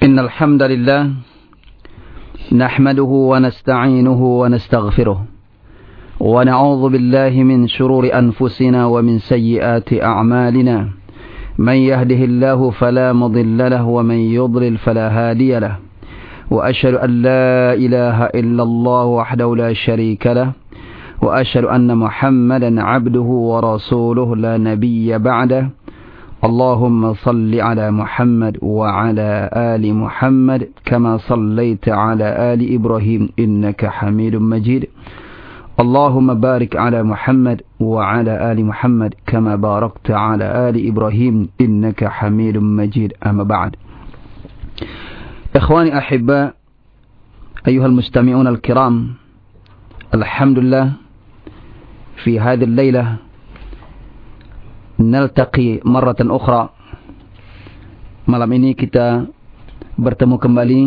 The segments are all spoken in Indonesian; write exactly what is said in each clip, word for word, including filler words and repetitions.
إن الحمد لله نحمده ونستعينه ونستغفره ونعوذ بالله من شرور أنفسنا ومن سيئات أعمالنا من يهده الله فلا مضل له ومن يضلل فلا هادي له وأشهد أن لا إله إلا الله وحده لا شريك له وأشهد أن محمدا عبده ورسوله لا نبي بعده اللهم صل على محمد وعلى آل محمد كما صليت على آل إبراهيم إنك حميد مجيد اللهم بارك على محمد وعلى آل محمد كما باركت على آل إبراهيم إنك حميد مجيد أما بعد إخواني أحباء أيها المستمعون الكرام الحمد لله في هذه الليلة naltaqi marratan ukhra. Malam ini kita bertemu kembali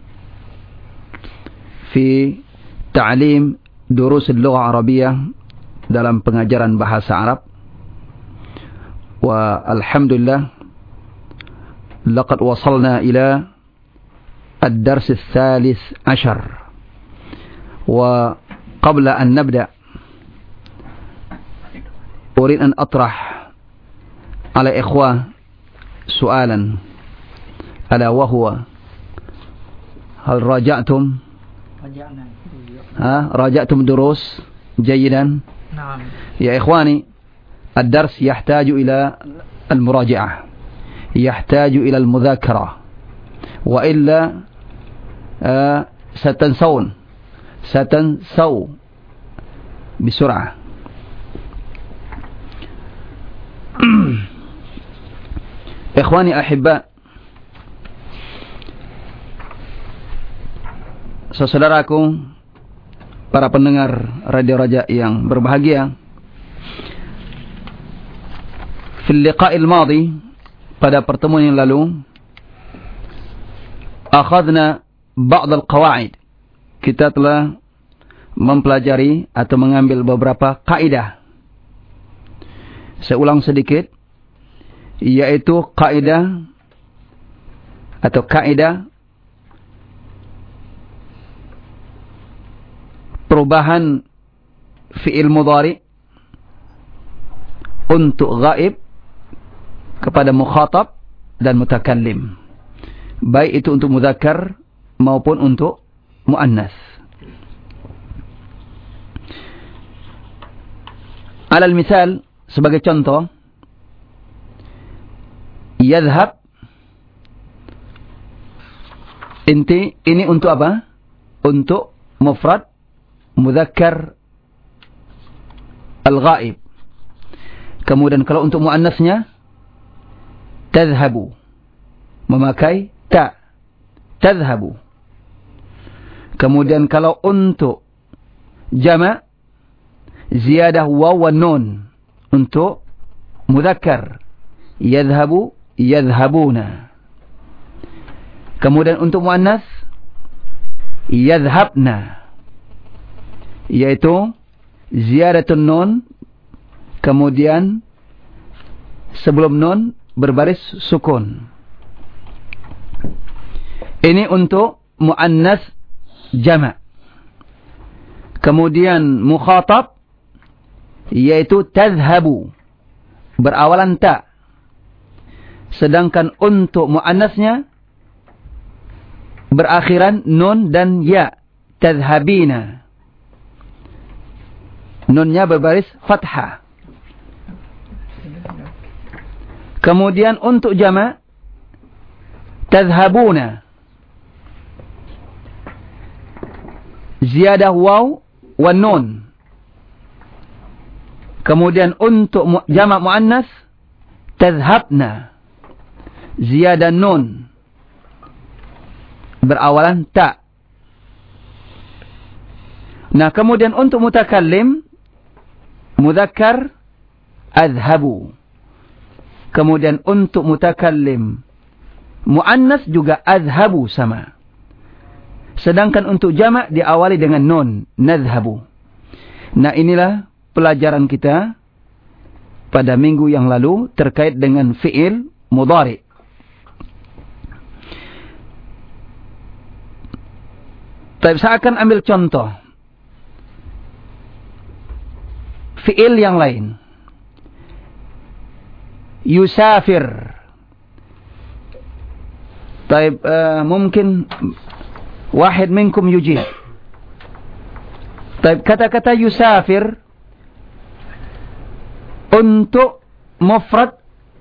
fi ta'lim durus al-lugha arabiyah, dalam pengajaran bahasa Arab. Wa alhamdulillah laqad wasalna ila ad-dars ats-tsalits ashar. Wa qabla an nabda urid an atrah على إخوة سؤالا ألا وهو هل راجعتم رجعنا ها راجعتم دروس جيدا نعم يا إخواني الدرس يحتاج إلى المراجعة يحتاج إلى المذاكرة وإلا آه ستنسون ستنسوا بسرعة. Ikhwani ahibba, saudaraku, para pendengar Radio Raja yang berbahagia, fil liqa'il madhi, pada pertemuan yang lalu, akhadna ba'd al-qawa'id, kita telah mempelajari atau mengambil beberapa kaidah. Saya ulang sedikit, yaitu kaidah atau kaidah perubahan fi'il mudhari untuk ghaib kepada mukhatab dan mutakallim, baik itu untuk mudzakkar maupun untuk muannas. Alal misal, sebagai contoh, yadhhab, inti ini untuk apa? Untuk mufrad mudzakkar al-ghaib. Kemudian kalau untuk muannasnya, tadhhabu, memakai ta, tadhhabu. Kemudian kalau untuk jama', ziyadah waw wa nun, untuk mudzakkar, yadhhabu yadhhabuna. Kemudian untuk muannas, yadhhabna, yaitu ziyadatun nun, kemudian sebelum nun berbaris sukun. Ini untuk muannas jama'. Kemudian mukhatab, yaitu tadhhabu, berawalan ta. Sedangkan untuk muannasnya berakhiran nun dan ya, tadhhabina. Nunnya berbaris fathah. Kemudian untuk jama', tadhhabuna, ziyadah waw wa nun. Kemudian untuk mu jama' muannas, tadhhabna, ziyadah nun, berawalan ta. Nah, kemudian untuk mutakallim, mudzakkar, adhhabu. Kemudian untuk mutakallim muannas juga adhhabu, sama. Sedangkan untuk jama' diawali dengan nun, nadhhabu. Nah, inilah pelajaran kita pada minggu yang lalu terkait dengan fi'il mudhari. Tapi saya akan ambil contoh fi'il yang lain. Yusafir. Tapi uh, mungkin wahid minkum yujib. Tapi kata-kata yusafir untuk mufrad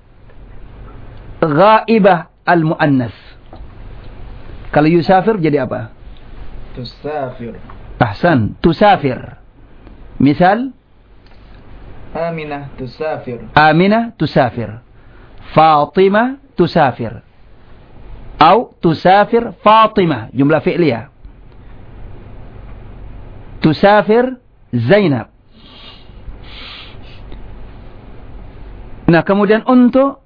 ghaibah al-muannas. Kalau yusafir jadi apa? Tusafir. Ahsan, tusafir. Misal Aminah tusafir. Aminah tusafir. Fatimah tusafir. Atau tusafir Fatimah, jumlah fi'liyah. Tusafir Zainab. Nah, kemudian untuk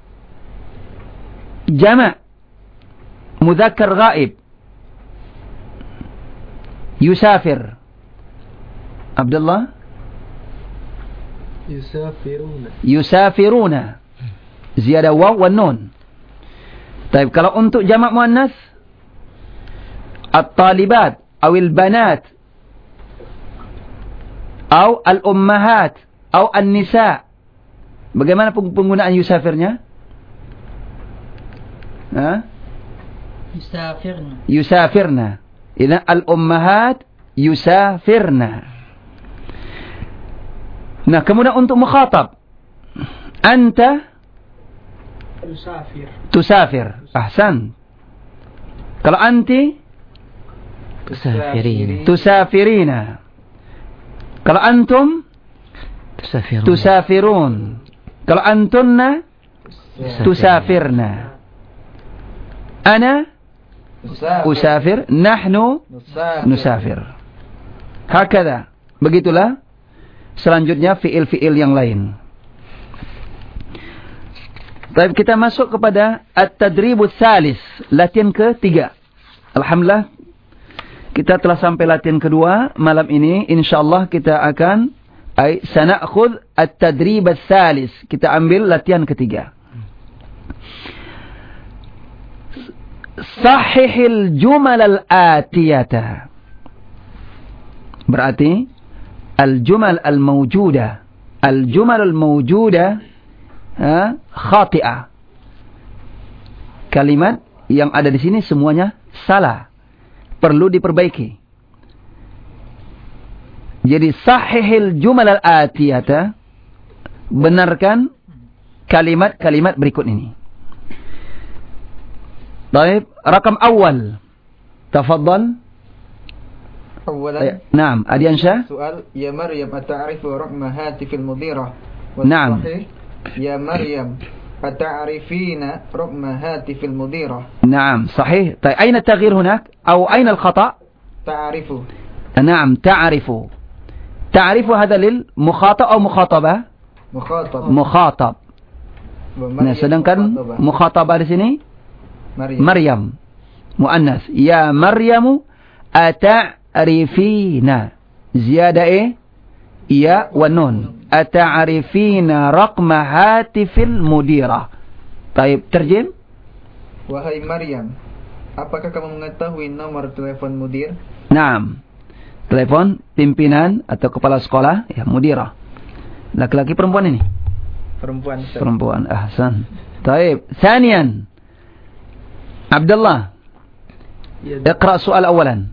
jama' mudzakkar ghaib yusafir. Abdullah? Yusafiruna. Yusafiruna. Ziyadah waw wa nun. Tapi kalau untuk jamak muannas, at-talibat awil banat atau al-ummahat atau an-nisa. Bagaimana penggunaan yusafirnya? Ha? Yusafirna. Yusafirna. Ila al-ummahat yusafirna. Nah, kemudian untuk mukhatab, anta Tusafir. tusafir. Ahsan. Kalau anti Tusafirin. tusafirina. Kalau antum Tusafirun. tusafirun. Kalau antunna tusafirna. Ana usafir, nahnu nusafir. Hakada. Begitulah selanjutnya fiil-fiil yang lain. Baik, kita masuk kepada at-tadribus salis, latihan ketiga. Alhamdulillah kita telah sampai latihan kedua malam ini. Insyaallah kita akan ay sana'khudh at-tadribus salis. Kita ambil latihan ketiga. Sahihil jumal al-atiyata. Berarti al-jumal al-mawjudah. Al-jumal al-mawjudah ha, khati'ah. Kalimat yang ada di sini semuanya salah. Perlu diperbaiki. Jadi sahihil jumal al-atiyata. Benarkan kalimat-kalimat berikut ini. Baik, rakam awal. Tafadhal. Awalan. Naam, Adian Syah. Soal, ya Maryam ata'arifu raqma hatifil mudirah? Naam. Ya Maryam ata'arifina raqma hatifil mudirah? نعم صحيح. طيب أين التغيير هناك أو أين الخطأ؟ تعرف. نعم تعرف. تعرف هذا للمخاطب أو مخاطبة؟ مخاطب. مخاطب. Nah, sedangkan mukhatabah di sini Maryam. Maryam muannas. Ya Maryamu ata'rifina. Ziyadah eh ya wa nun. Ata'rifina raqma hatifil mudirah. Baik, terjem. Wahai Maryam, apakah kamu mengetahui nomor telepon mudir? Naam. Telepon pimpinan atau kepala sekolah, ya mudirah. Laki-laki perempuan ini? Perempuan. Sir. Perempuan. Ahsan. Baik. Thaniyan. Abdullah. Iqra soal awalan.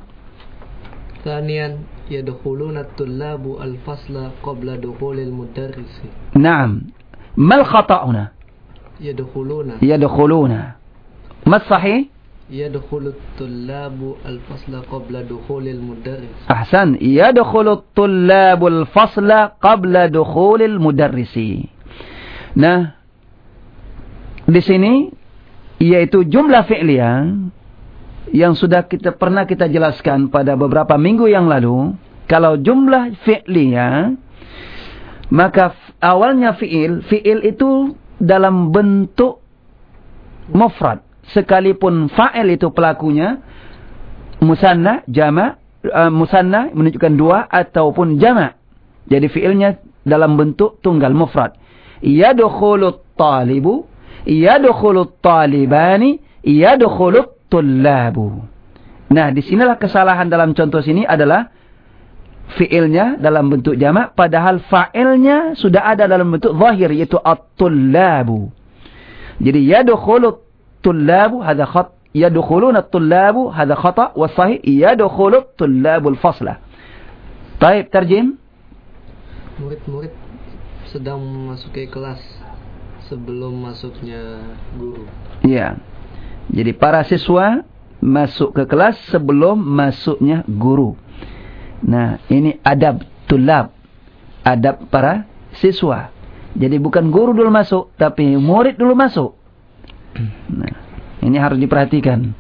ثانيا يدخلون الطلاب الفصل قبل دخول المدرس. نعم. ما الخطأ هنا؟ يدخلون يدخلون. ما الصحيح؟ يدخل الطلاب الفصل قبل دخول المدرس. أحسن. يدخل الطلاب الفصل قبل دخول المدرس. Nah, di sini yaitu jumlah fi'liyah yang sudah kita pernah kita jelaskan pada beberapa minggu yang lalu. Kalau jumlah fi'liyah, maka awalnya fi'il, fi'il itu dalam bentuk mufrad. Sekalipun fa'il itu pelakunya musanna, jama', uh, musanna menunjukkan dua ataupun jama'. Jadi fi'ilnya dalam bentuk tunggal mufrad. Yadkhulut talibu, yadkhulut talibani, yadkhulut tullabu. Nah, disinilah kesalahan dalam contoh sini adalah fi'ilnya dalam bentuk jamak, padahal fa'ilnya sudah ada dalam bentuk zahir, yaitu at-tullabu. Jadi yadkhulut tullabu hadza khat, yadkhuluna at-tullabu hadza khata, wa sahih yadkhulut tullabul fasla. Baik, terjem. Murid-murid sedang memasuki kelas sebelum masuknya guru. Iya. Jadi para siswa masuk ke kelas sebelum masuknya guru. Nah, ini adab tulab, adab para siswa. Jadi bukan guru dulu masuk, tapi murid dulu masuk. Nah, ini harus diperhatikan.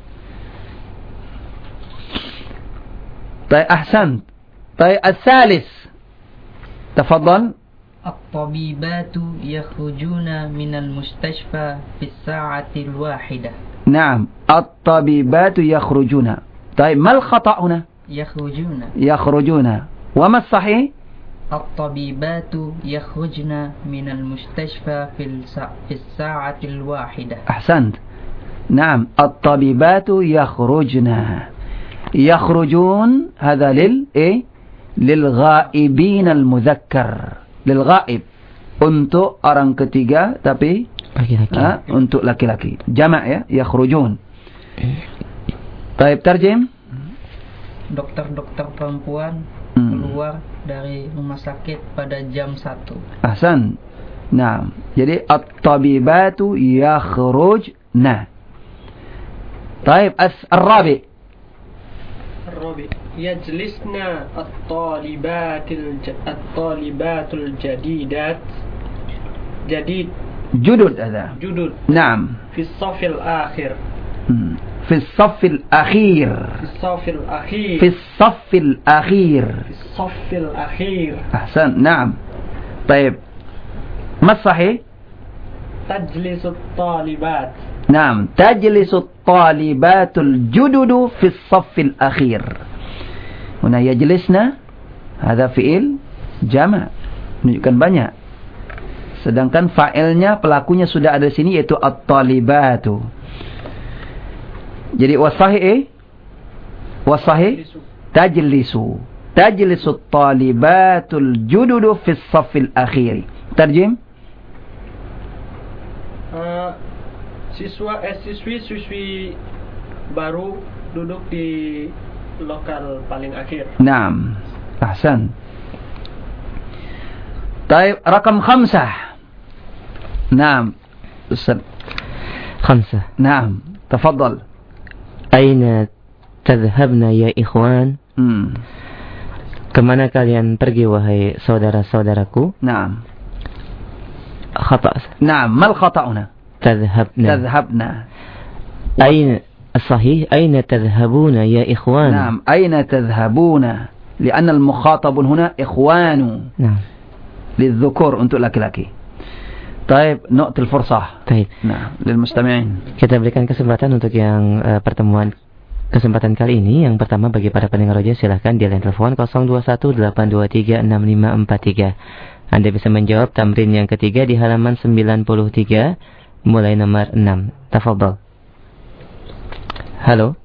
Tayyib, ahsan. Tayyib, al-thalis. Tafadhal. At-tabibatu yakhrujuna minal mustashfa fi as-sa'ati al-wahidah. Naam, at-tabibatu yakhrujuna. Tayyib, mal khata'una? Yakhrujuna. Yakhrujuna. Wa ma as-sahih? At-tabibatu yakhrujna minal mustashfa fi as-sa'ati al-wahidah. Ahsant. Naam, at-tabibatu yakhrujna. Yakhrujun hadha lil eh lil-ghaibin al-mudzakkar, lil-ghaib, untuk orang ketiga tapi laki-laki. Ha, untuk laki-laki, jamak ya, yakhrujun. Baik, terjem. Dokter-dokter perempuan hmm. keluar dari rumah sakit pada jam satu. Ahsan. Nah, jadi at-tabibatu yakhrujna. Baik, as-rabi. الرابع يجلسنا الطالبات الج... الطالبات الجديدات جديد جدد هذا جدد نعم في الصف الآخر في الصف الأخير في الصف الأخير في الصف الأخير في الصف الأخير أحسن. نعم. طيب، ما الصحيح؟ تجلس الطالبات. نعم، تجلس الطالبات الجدد في الصف الأخير. هنا يجلسنا هذا فعل جمع, menunjukkan banyak. Sedangkan fa'ilnya, pelakunya sudah ada di sini, yaitu at-talibatu. Jadi wasahih eh? Wasahih tajlisu. Tajlisu at-talibatul jududu fi as-saff al-akhir. Terjem. Uh, siswa eh siswi siswi baru duduk di lokal paling akhir. Naam, ahsan. Taib, rakam khamsah. Naam, Ustaz. Khamsah. Naam, tafadhal. Aina tadhhabna ya ikhwan? Hmm. Kemana kalian pergi wahai saudara-saudaraku? Naam. Khata'. Naam, mal khata'una? Tadhhabna. Tadhhabna. Aina الصحيح أين تذهبون يا إخوان؟ نعم، أين تذهبون؟ لأن المخاطب هنا إخوان. نعم. للذكور untuk laki-laki. طيب، نقطة الفرصة. طيب. نعم، للمستمعين. Kita berikan kesempatan untuk yang uh, pertemuan kesempatan kali ini. Yang pertama bagi para pendengar roja, silahkan di line telepon nol dua satu delapan dua tiga enam lima empat tiga. Anda bisa menjawab tamrin yang ketiga di halaman sembilan puluh tiga mulai nomor enam. Tafadhal. Halo.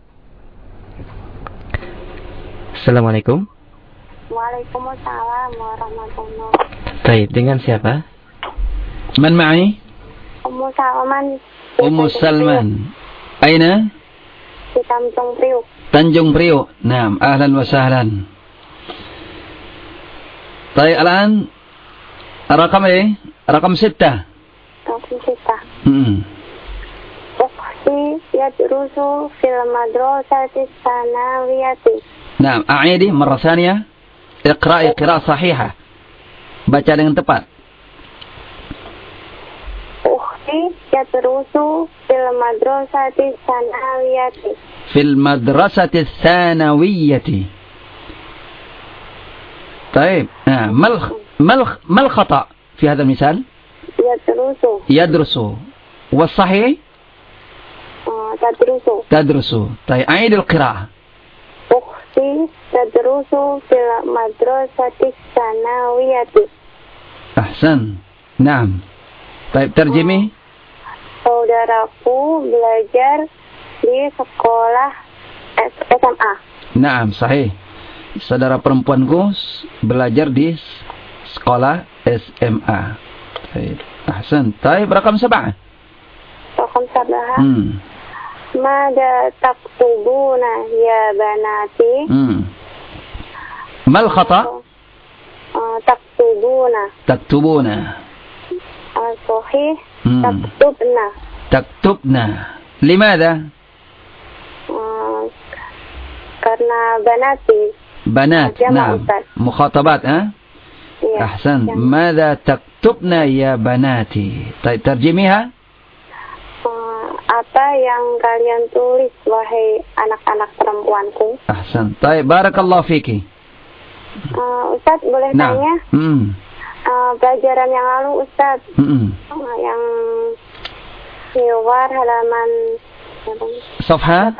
Assalamualaikum. Waalaikumsalam warahmatullahi wabarakatuh. Baik, dengan siapa? Man ma'i? Ummu Salman. Ummu Salman. Aina? Di Tanjung Priok. Tanjung Priok. Naam, ahlan wa sahlan. Baik, الآن رقم ايه؟ رقم ستة. رقم ستة. امم أختي يدرس في المدرسة الثانوية. نعم، أعيدي مرة ثانية. اقرأي قراءة صحيحة. baca dengan tepat. أختي يدرس في المدرسة الثانوية. في المدرسة الثانوية. طيب، آه. ما ما ما الخطأ في هذا المثال؟ يدرس. يدرس. والصحيح؟ آه تدرس. تدرس. طيب، أعيد القراءة. أختي تدرس في المدرسة الثانوية. أحسن. نعم. طيب، ترجمي. Saudaraku belajar di sekolah S M A. Naam, sahih. Saudara perempuanku s- belajar di s- sekolah S M A. Baik. Ahsan. Baik, rakam sab'ah. Rakam sab'ah. Hmm. Mada taktubuna ya banati? Hmm. Mal khata? Uh, taktubuna. Taktubuna. Uh, sahih. Hmm. Taktubna. Taktubna. Limadha? Uh, karena banati. بنات. جمع نعم. أستاذ. مخاطبات ها؟ Iya. أحسن. Yang- ماذا تكتبنا يا بناتي؟ طيب ترجميها. Uh, apa yang kalian tulis wahai anak-anak perempuanku? أحسن. طيب بارك الله فيك. Uh, Ustadz boleh نعم. tanya? مم. Uh, pelajaran yang lalu Ustadz, مم. uh, yang Hiwar halaman صفحة.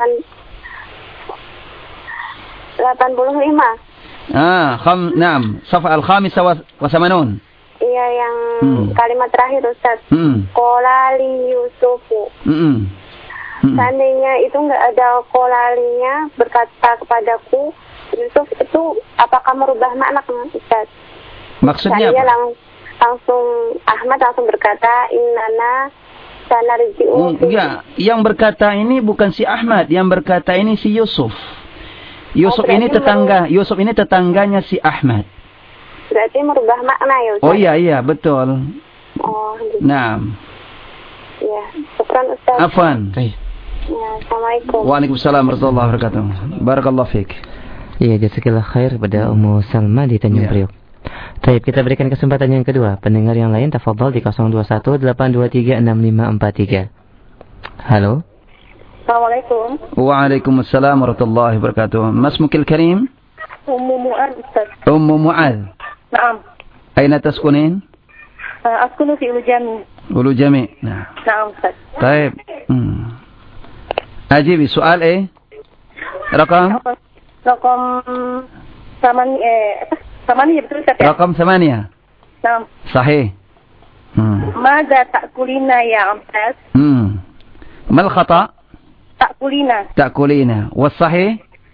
delapan puluh lima. آه خم نعم صفحة الخامسة وس- وثمانون. Iya, yang Hmm. kalimat terakhir Ustadz. مم. Kolali Yusufu. مم. مم. Seandainya itu nggak ada kolalinya, berkata kepadaku, Yusuf itu apakah merubah makna Ustadz? Maksudnya Saya apa? lang langsung Ahmad langsung berkata, Innana sanarji'u. Oh, enggak, yang berkata ini bukan si Ahmad, yang berkata ini si Yusuf. Yusuf Oh, ini berarti tetangga, Yusuf ini tetangganya si Ahmad. Berarti merubah makna ya Ustadz? Oh iya iya betul. Oh gitu. Nah, Ya, syukran Ustadz. afwan. Ya, Assalamualaikum. Waalaikumsalam warahmatullahi wabarakatuh. Barakallahu fiik. Iya, jazakallah khair pada Ummu Salma di Tanjung Iya. Priok. Baik, kita berikan kesempatan yang kedua. Pendengar yang lain tafadhol di nol dua satu delapan dua tiga enam lima empat tiga. Halo. Assalamualaikum. Waalaikumsalam warahmatullahi wabarakatuh. Ma ismukil karim? Ummu Mu'ad Ustaz. Ummu Mu'adh. Naam. Aina taskunin? Uh, askunu fi Ulujami. Ulu Jami'. Nah. Naam Ustaz. طيب. Hmm. أجيبي سؤال إيه؟ رقم Rokam samani eh apa? Samani ya betul Ustaz ya? رقم ثمانية. Naam. صحيح. Hmm. Mada ta'kulina ya Abbas? Hmm. ما الخطأ؟ Ta'kulina. تأكلين. والصحيح؟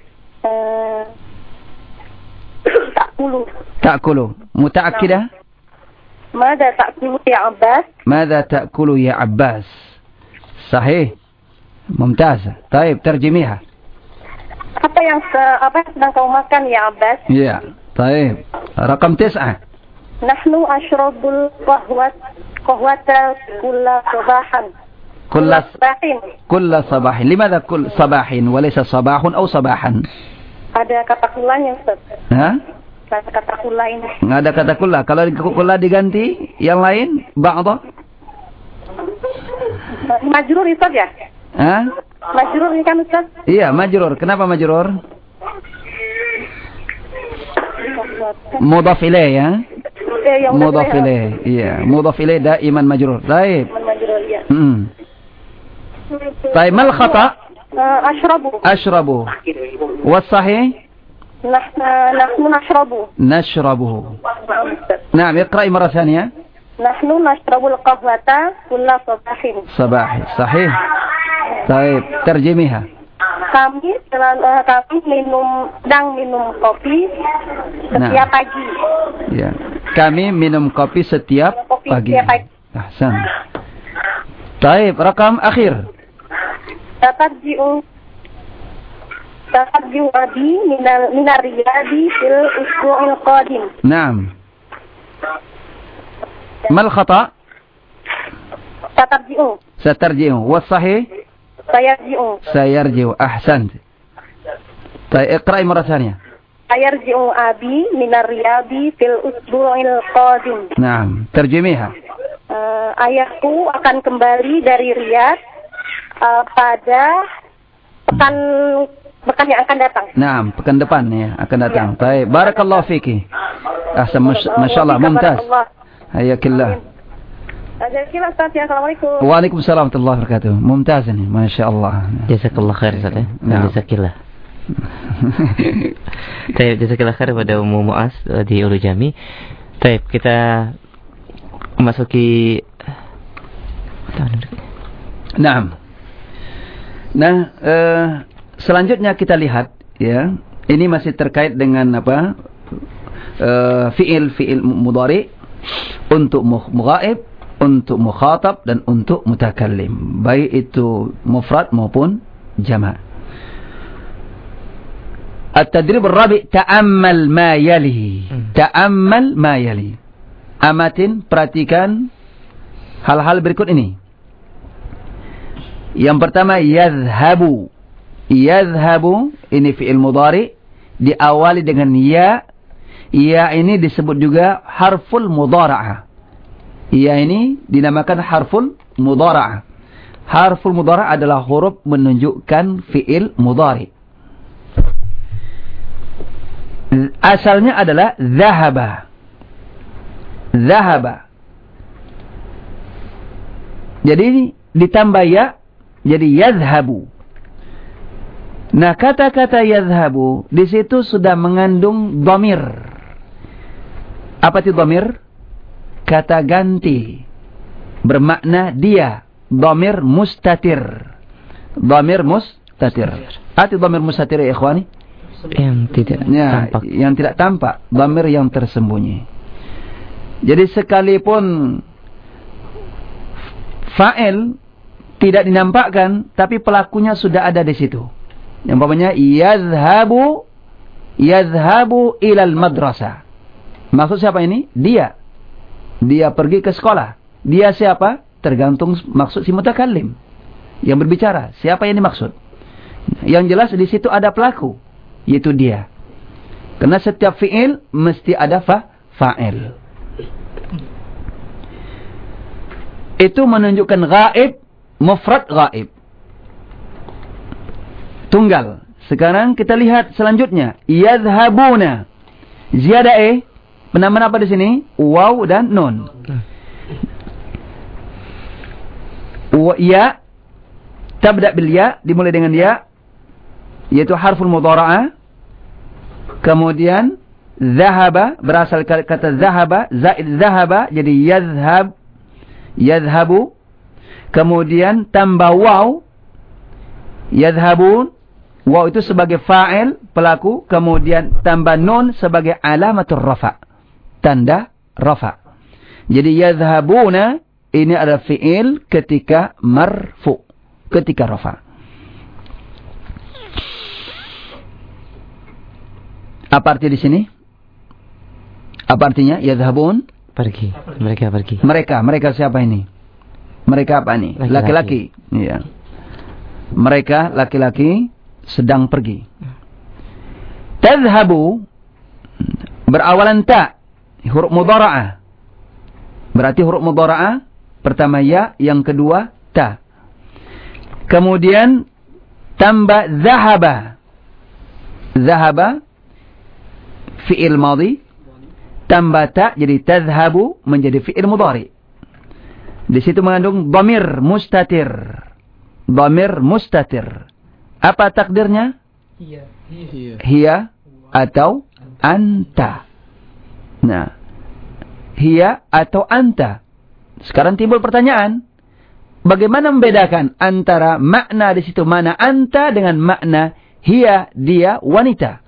Eh ta'kulu. تأكل. متأكدة؟ Mada ta'kulu ya Abbas? ماذا تأكل يا عباس؟ صحيح. ممتازة. طيب ترجميها. Apa yang se- apa yang sedang kamu makan ya Abbas? يا طيب. رقم تسعة. Nahnu ashrabul qahwat qahwata kulla sabahan. كل sabahin. كل صباح. لماذا كل صباح وليس صباح أو صباحا؟ Ada kata kulanya Ustaz. ها؟ Kata kata kulain. nggak ada kata kulla. Kalau di- kulla diganti yang lain ba'da. Majrur Ustaz ya? Hah? Majrur ini kan Ustaz? Iya, majrur. Kenapa majrur? Mudhaf ilaih ya. Eh, yang udah Mudhaf saya- ilaih. Iya, mudhaf ilaih daiman majrur. Baik. Majrur ya. Hmm. Baik, mal khata? Uh, ashrabu. Ashrabu. والصحيح Nah, nahnu nashrabu. نشربه. Naam, Ustaz. نعم اقرأي مرة ثانية. Nahnu nashrabul qahwata kulla sabahin. صباح. صحيح. طيب ترجميها. Kami selalu, uh, kami minum sedang minum kopi setiap Nah. pagi. Ya. Kami minum kopi setiap Kopi pagi. setiap pagi. Ahsan. طيب رقم أخير. Tatarji'u Tatarji'u abi minal minar riyadi fil usbu'il qadim. نعم. ما الخطأ؟ Tatarji'u سترجع. والصحيح Sayarji'u سيرجع. أحسنت. طيب اقرأي مرة ثانية. Sayarji'u abi minar riyadi fil usbu'il qadim. نعم ترجميها. Uh, ayahku akan kembali dari Riyadh uh, pada pekan pekan yang akan datang. نعم pekan depan ya akan datang. طيب بارك الله فيك. أحسن ما شاء الله ممتاز. حياك الله. Jazakallah Ustaz ya. Assalamualaikum. Waalaikumsalam warahmatullahi wabarakatuh. Mumtaz ini, masya Allah. Jazakallah khair Ustaz ya. Nah. Jazakillah. Baik, jazakallah khair pada Ummu Mu'az eh, di Ulu Jami. Baik, kita memasuki Naam. Nah, uh, selanjutnya kita lihat ya. Ini masih terkait dengan apa? Uh, fi'il fi'il mudhari untuk mughaib, untuk mukhatab dan untuk mutakallim, baik itu mufrad maupun jama'. At-tadrib ar-rabi' ta'ammal ma yali. Ta'ammal ma yali. Amatin, perhatikan hal-hal berikut ini. Yang pertama, yadhhabu. Yadhhabu ini fi'il mudhari diawali dengan ya. Ya ini disebut juga harful mudhara'ah. Ya ini dinamakan harful mudhara'ah. Harful mudhara'ah adalah huruf menunjukkan fi'il mudhari. Asalnya adalah zahaba. Zahaba. Jadi ditambah ya, jadi yadhhabu. Nah, kata-kata yadhhabu di situ sudah mengandung dhamir. Apa itu dhamir? Kata ganti. Bermakna dia. Dhamir mustatir. Dhamir mustatir. Apa itu dhamir mustatir ya ikhwani? Yang tidak ya, tampak. Yang tidak tampak. Dhamir yang tersembunyi. Jadi sekalipun fa'il tidak dinampakkan, tapi pelakunya sudah ada di situ. Yang umpamanya yadhhabu yadhhabu ilal madrasah. Maksud siapa ini? Dia. Dia pergi ke sekolah. Dia siapa? Tergantung maksud si mutakallim yang berbicara. Siapa yang dimaksud? Yang jelas di situ ada pelaku, yaitu dia. Karena setiap fi'il mesti ada fa fa'il. Itu menunjukkan ghaib, mufrad ghaib. Tunggal. Sekarang kita lihat selanjutnya. Yadhhabuna. Ziyadah e. Penambahan apa di sini? Waw dan nun. Wa ya. Tabda bil ya. Dimulai dengan ya. Yaitu harful mudhara'ah. Kemudian. Zahaba. Berasal kata zahaba. Zaid zahaba. Jadi yadhhab. Yadhhabu. Kemudian tambah waw. Yadhhabun. Waw itu sebagai fa'il, pelaku. Kemudian tambah nun sebagai alamatul rafa'. Tanda rafa'. Jadi yadhhabuna ini adalah fi'il ketika marfu'. Ketika rafa'. Apa arti di sini? Apa artinya? Yadhhabun. Pergi. Mereka pergi. Mereka. Mereka siapa ini? Mereka apa ini? Laki-laki. Iya. Mereka laki-laki sedang pergi. Tadhhabu berawalan ta, huruf mudhara'ah. Berarti huruf mudhara'ah pertama ya, yang kedua ta. Kemudian tambah zahaba. Zahaba fi'il madhi tambah ta jadi tadhhabu menjadi fi'il mudhari. Di situ mengandung dhamir mustatir. Dhamir mustatir. Apa takdirnya? Hiya. Hiya atau anta. Nah, hiya atau anta. Sekarang timbul pertanyaan. Bagaimana membedakan antara makna di situ mana anta dengan makna hiya, dia, wanita?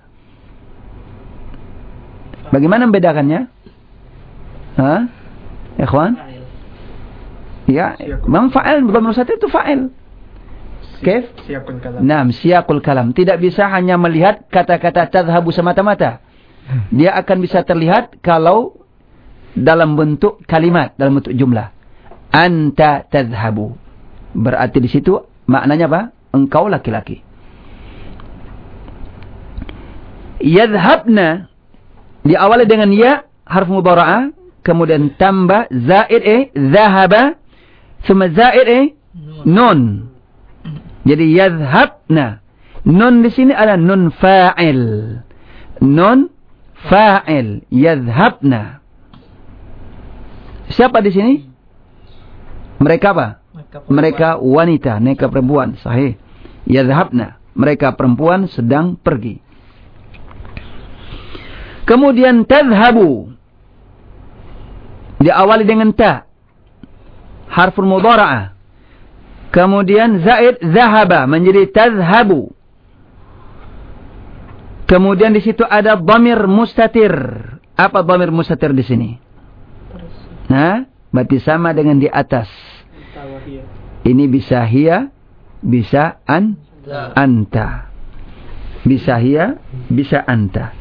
Bagaimana membedakannya? Hah? Ikhwan? Ya, memang fa'il, dhamir mustatir itu fa'il. Kif? Siyaqul kalam. Naam, siyaqul kalam. Tidak bisa hanya melihat kata-kata tadhhabu semata-mata. Dia akan bisa terlihat kalau dalam bentuk kalimat, dalam bentuk jumlah. Anta tadhhabu. Berarti di situ maknanya apa? Engkau laki-laki. Yadhhabna diawali dengan ya, harf mudhara'ah, kemudian tambah zaid e, zahaba, thumma zaid e, nun. Jadi yadhhabna. Nun di sini adalah nun fa'il. Nun fa'il. Yadhhabna. Siapa di sini? Mereka apa? Mereka wanita, mereka perempuan. Sahih. Yadhhabna. Mereka perempuan sedang pergi. Kemudian tadhhabu. Diawali dengan ta. Harful mudhara'ah. Kemudian zaid zahaba menjadi tadhhabu. Kemudian di situ ada dhamir mustatir. Apa dhamir mustatir di sini? Nah, berarti sama dengan di atas. Ini bisa hiya, bisa an, anta. Bisa hiya, bisa anta.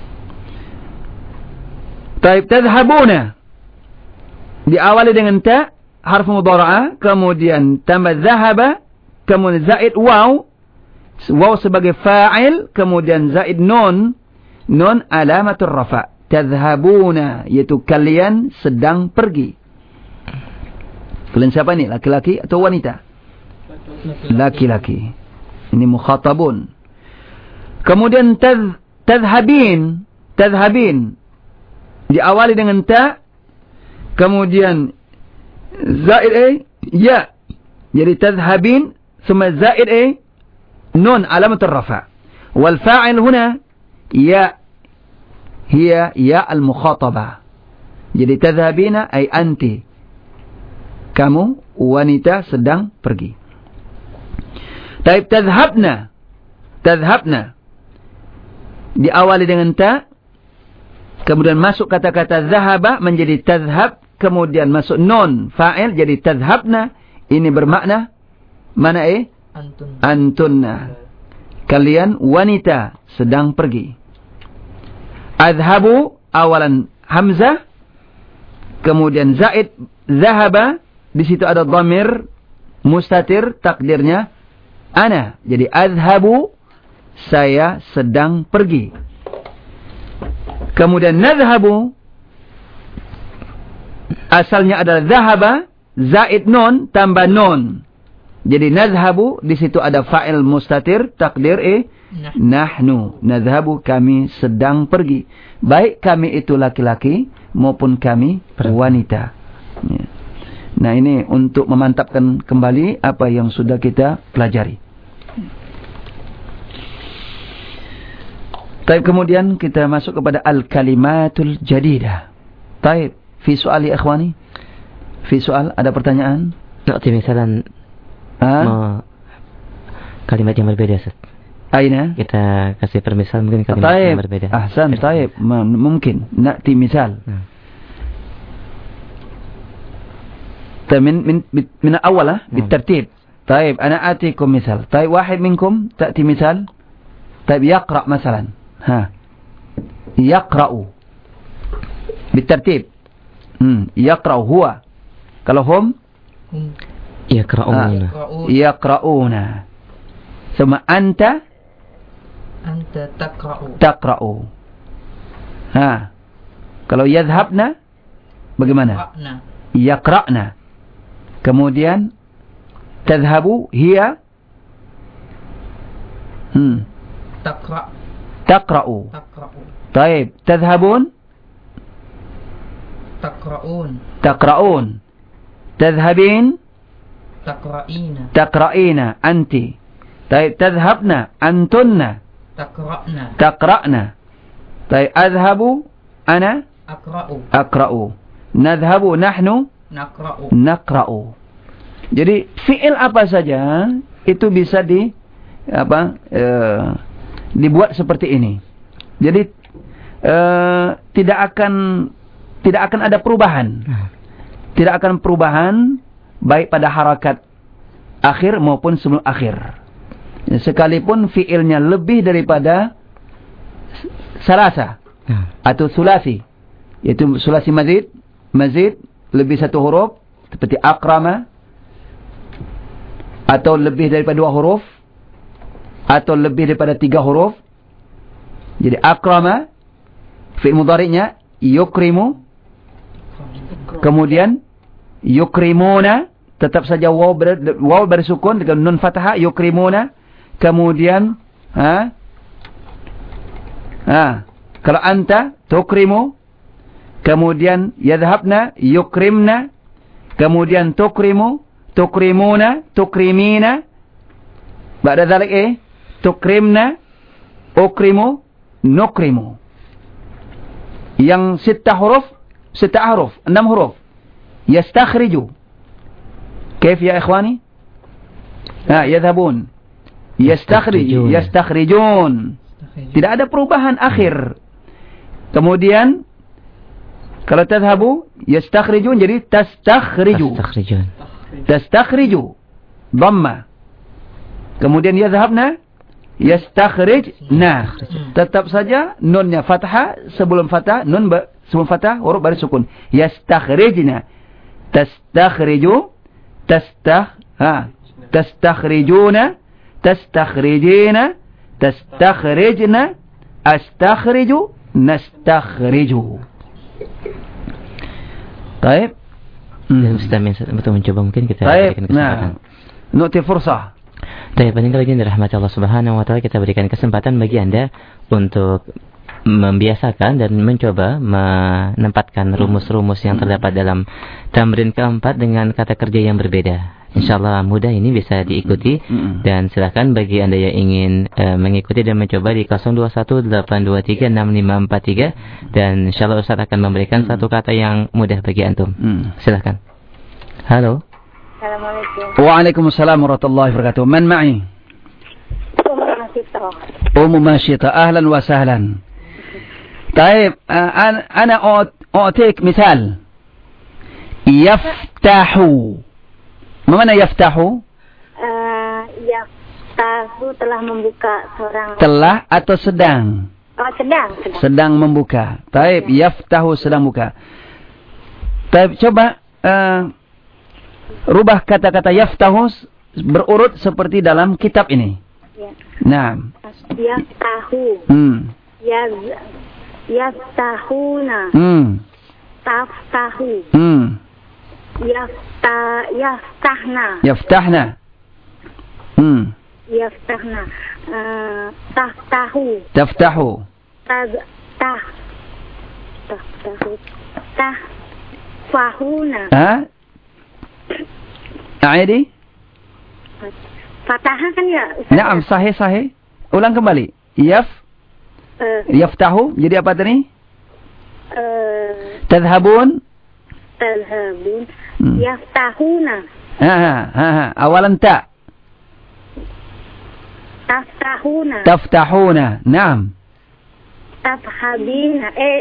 Taib tadhabuna. Diawali dengan ta, harf mudhara'ah, kemudian tambah zahaba, kemudian zaid waw, waw sebagai fa'il, kemudian zaid nun, nun alamatul rafa. Tadhabuna, yaitu kalian sedang pergi. Kalian siapa ini? Laki-laki atau wanita? Laki-laki. Ini mukhatabun. Kemudian tadh, tadhabin, tadhabin. Diawali dengan ta, kemudian zaid a, ya. Jadi tadhabin, thumma zaid a, nun alamatul rafa. Wal fa'il huna, ya. Hiya ya al-mukhatabah. Jadi tadhabina ay anti. Kamu wanita sedang pergi. Taib tadhabna. Tadhabna. Diawali dengan ta. Kemudian masuk kata-kata zahaba menjadi tadhab. Kemudian masuk non fa'il jadi tadhabna. Ini bermakna mana eh? Antun. Antunna. Kalian wanita sedang pergi. Adhabu awalan hamzah, kemudian zaid zahaba, di situ ada dhamir mustatir, takdirnya ana. Jadi adhabu, saya sedang pergi. Kemudian nadhabu, asalnya adalah zahaba, zaid nun tambah nun. Jadi nadhabu, di situ ada fa'il mustatir, takdir eh nahnu, nadhabu, kami sedang pergi. Baik kami itu laki-laki maupun kami wanita. Ya. Nah, ini untuk memantapkan kembali apa yang sudah kita pelajari. Taib, kemudian kita masuk kepada al-kalimatul jadidah. Taib, fi soal ya ikhwani? Fi soal, ada pertanyaan? Na'ti misalan ma kalimat yang berbeda, Ustaz. Aina? Kita kasih permisal mungkin kalimat taib yang berbeda. Ahsan, taib. Mungkin. Na'ti misal. Nah. من من من الأول بالترتيب. طيب أنا آتيكم مثال. طيب واحد منكم تأتي مثال. طيب يقرأ مثلا. ها يقرأ بالترتيب. امم يقرأ هو. kalau هم يقرؤون. يقرؤون. ثم أنت أنت تقرأ. تقرأ. ها kalau يذهبنا bagaimana? يقرأنا. Kemudian tadhhabu hiya hmm taqra taqra'u. taqra'u. Baik, tadhhabun taqra'un. taqra'un. Tadhhabin taqra'ina. taqra'ina anti. Baik, tadhhabna antunna taqra'na. taqra'na. Baik, adhhabu ana aqra'u. aqra'u. Nadhhabu nahnu Nakra'u. Nakra'u. Jadi fi'il apa saja itu bisa di apa e, dibuat seperti ini. Jadi e, tidak akan tidak akan ada perubahan. Tidak akan perubahan baik pada harakat akhir maupun sebelum akhir. Sekalipun fi'ilnya lebih daripada salasa atau sulasi, yaitu sulasi mazid, mazid lebih satu huruf seperti akrama, atau lebih daripada dua huruf, atau lebih daripada tiga huruf. Jadi akrama fi'il mudhari'nya yukrimu, kemudian yukrimuna tetap saja waw ber, waw bersukun dengan nun fathah yukrimuna, kemudian ha ha kalau anta tukrimu, kemudian yadhhabna yukrimna, kemudian tukrimu tukrimuna tukrimina, ba'da dzalik eh tukrimna ukrimu nukrimu. Yang sita huruf, sita huruf, enam huruf. Yastakhriju. Kaif ya ikhwani? Ha, yadhhabun. Yastakhrij, yastakhrijun. Tidak ada perubahan akhir. Kemudian kalau tadhabu yastakhrijun jadi tastakhriju. Tastakhrijun. Tastakhriju. Dhamma. Kemudian yadhhabna yastakhrijna. Tetap saja nunnya fathah sebelum fathah, nun sebelum fathah huruf baris sukun. Yastakhrijna. Tastakhriju, tastakh ha tastakhrijuna, tastakhrijina, tastakhrijna, astakhriju, nastakhriju. Baik. Hmm. Betul mencoba mungkin kita berikan kesempatan. Nah, nu'ti fursah. Baik, pendengar yang dirahmati Allah Subhanahu wa taala, kita berikan kesempatan bagi Anda untuk membiasakan dan mencoba menempatkan rumus-rumus yang terdapat dalam tamrin keempat dengan kata kerja yang berbeda. Insyaallah mudah ini bisa diikuti, dan silakan bagi Anda yang ingin uh, mengikuti dan mencoba di nol dua satu delapan dua tiga enam lima empat tiga, dan insyaallah Ustaz akan memberikan satu kata yang mudah bagi antum. Silakan. Halo. Assalamualaikum. Waalaikumsalam warahmatullahi wabarakatuh. Man ma'i? Ummu Mashita. Ahlan wa sahlan. طيب أنا أعطيك مثال. يفتح. ما معنى يفتح؟ Yaftahu telah membuka seorang. Telah atau sedang? Oh, sedang. Sedang, sedang membuka. Taib, yaftahu sedang buka. Taib, coba uh, rubah kata-kata yaftahu berurut seperti dalam kitab ini. Ya. Nah. Yaftahu. Hmm. Yaz, yaftahuna. Hmm. Taftahu. Hmm. Yafta, yaftahna. Yaftahna. Hmm. Yaftahna. Uh, taftahu. Taftahu. Tah. Tah. Taftahu. Tah. Fahuna. Ha? Aidi? Fatahah kan ya? Naam, sahih sahih. Ulang kembali. Yaf. Uh, Yaftahu. Jadi apa tadi? Uh, Tadhabun. Tadhabun. Hmm. Yaftahuna. Ha ha ha ha. Awalan ta. Taftahuna. Taftahuna. Naam. Tafhabina. Eh.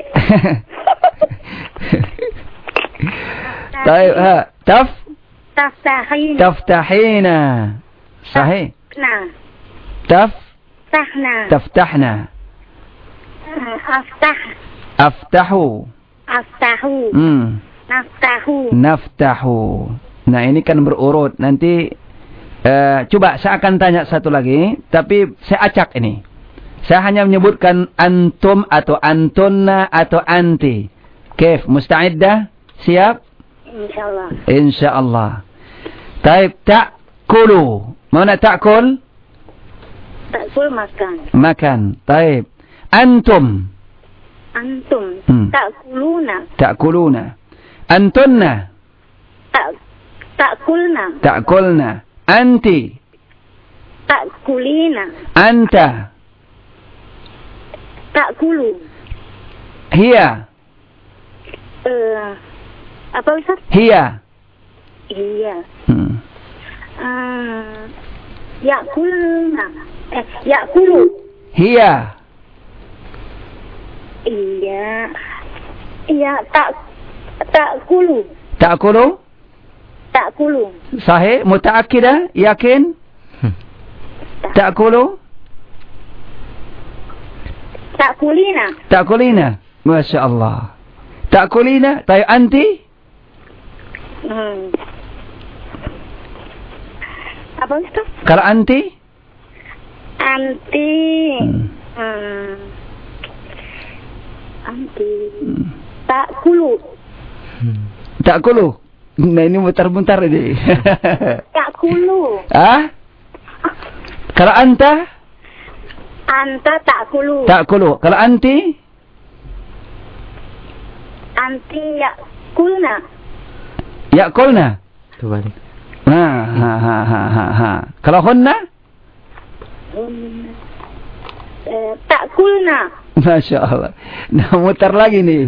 Taib, ha. Taf. Taftahina. Taftahina. Sahih. Nah. Taf. Tahna. Taftahna. Uh, aftah. Aftahu. Aftahu. Hmm. Naftahu. Naftahu. Nah, ini kan berurut. Nanti uh, coba saya akan tanya satu lagi, tapi saya acak ini. Saya hanya menyebutkan antum atau antunna atau anti. Kif? Musta'iddah? Siap? Insyaallah. Insyaallah. Taib, ta'kulu. Mana ta'kul? Ta'kul makan. Makan. Taib. Antum. Antum. Hmm. Ta'kuluna. Ta'kuluna. Antunna. Ta' ta'kulna. Ta'kulna. Anti. Ta'kulina. Anta. Ta'kulu. Hiya. Uh, apa Ustaz? Hiya. Iya. Hmm. Uh, yakulna. Eh, yakulu. Hiya. Iya. Iya, tak ta'kulu. Ta'kulu. Ta'kulu. Sahih? Muta'akkidah? Yakin? Ta'kulu. Ta'kulina. Ta'kulina. Masya Allah. Ta'kulina. Tayo anti? Hmm. Apa itu? Kalau anti? Anti. Hmm. Hmm. Anti. Ta'kulu. Ta'kulu. Nah, ini mutar-mutar ini. Ta'kulu. Ah? Kalau anta? Anta ta'kulu. Ta'kulu. Kalau anti? Anti yakulna. Ya'kulna. Kembali. Ha, ha, ha, ha, ha, ha. Kalau hunna? Hmm. Eh, ta'kulna. Masya Allah. Nah, mutar lagi nih.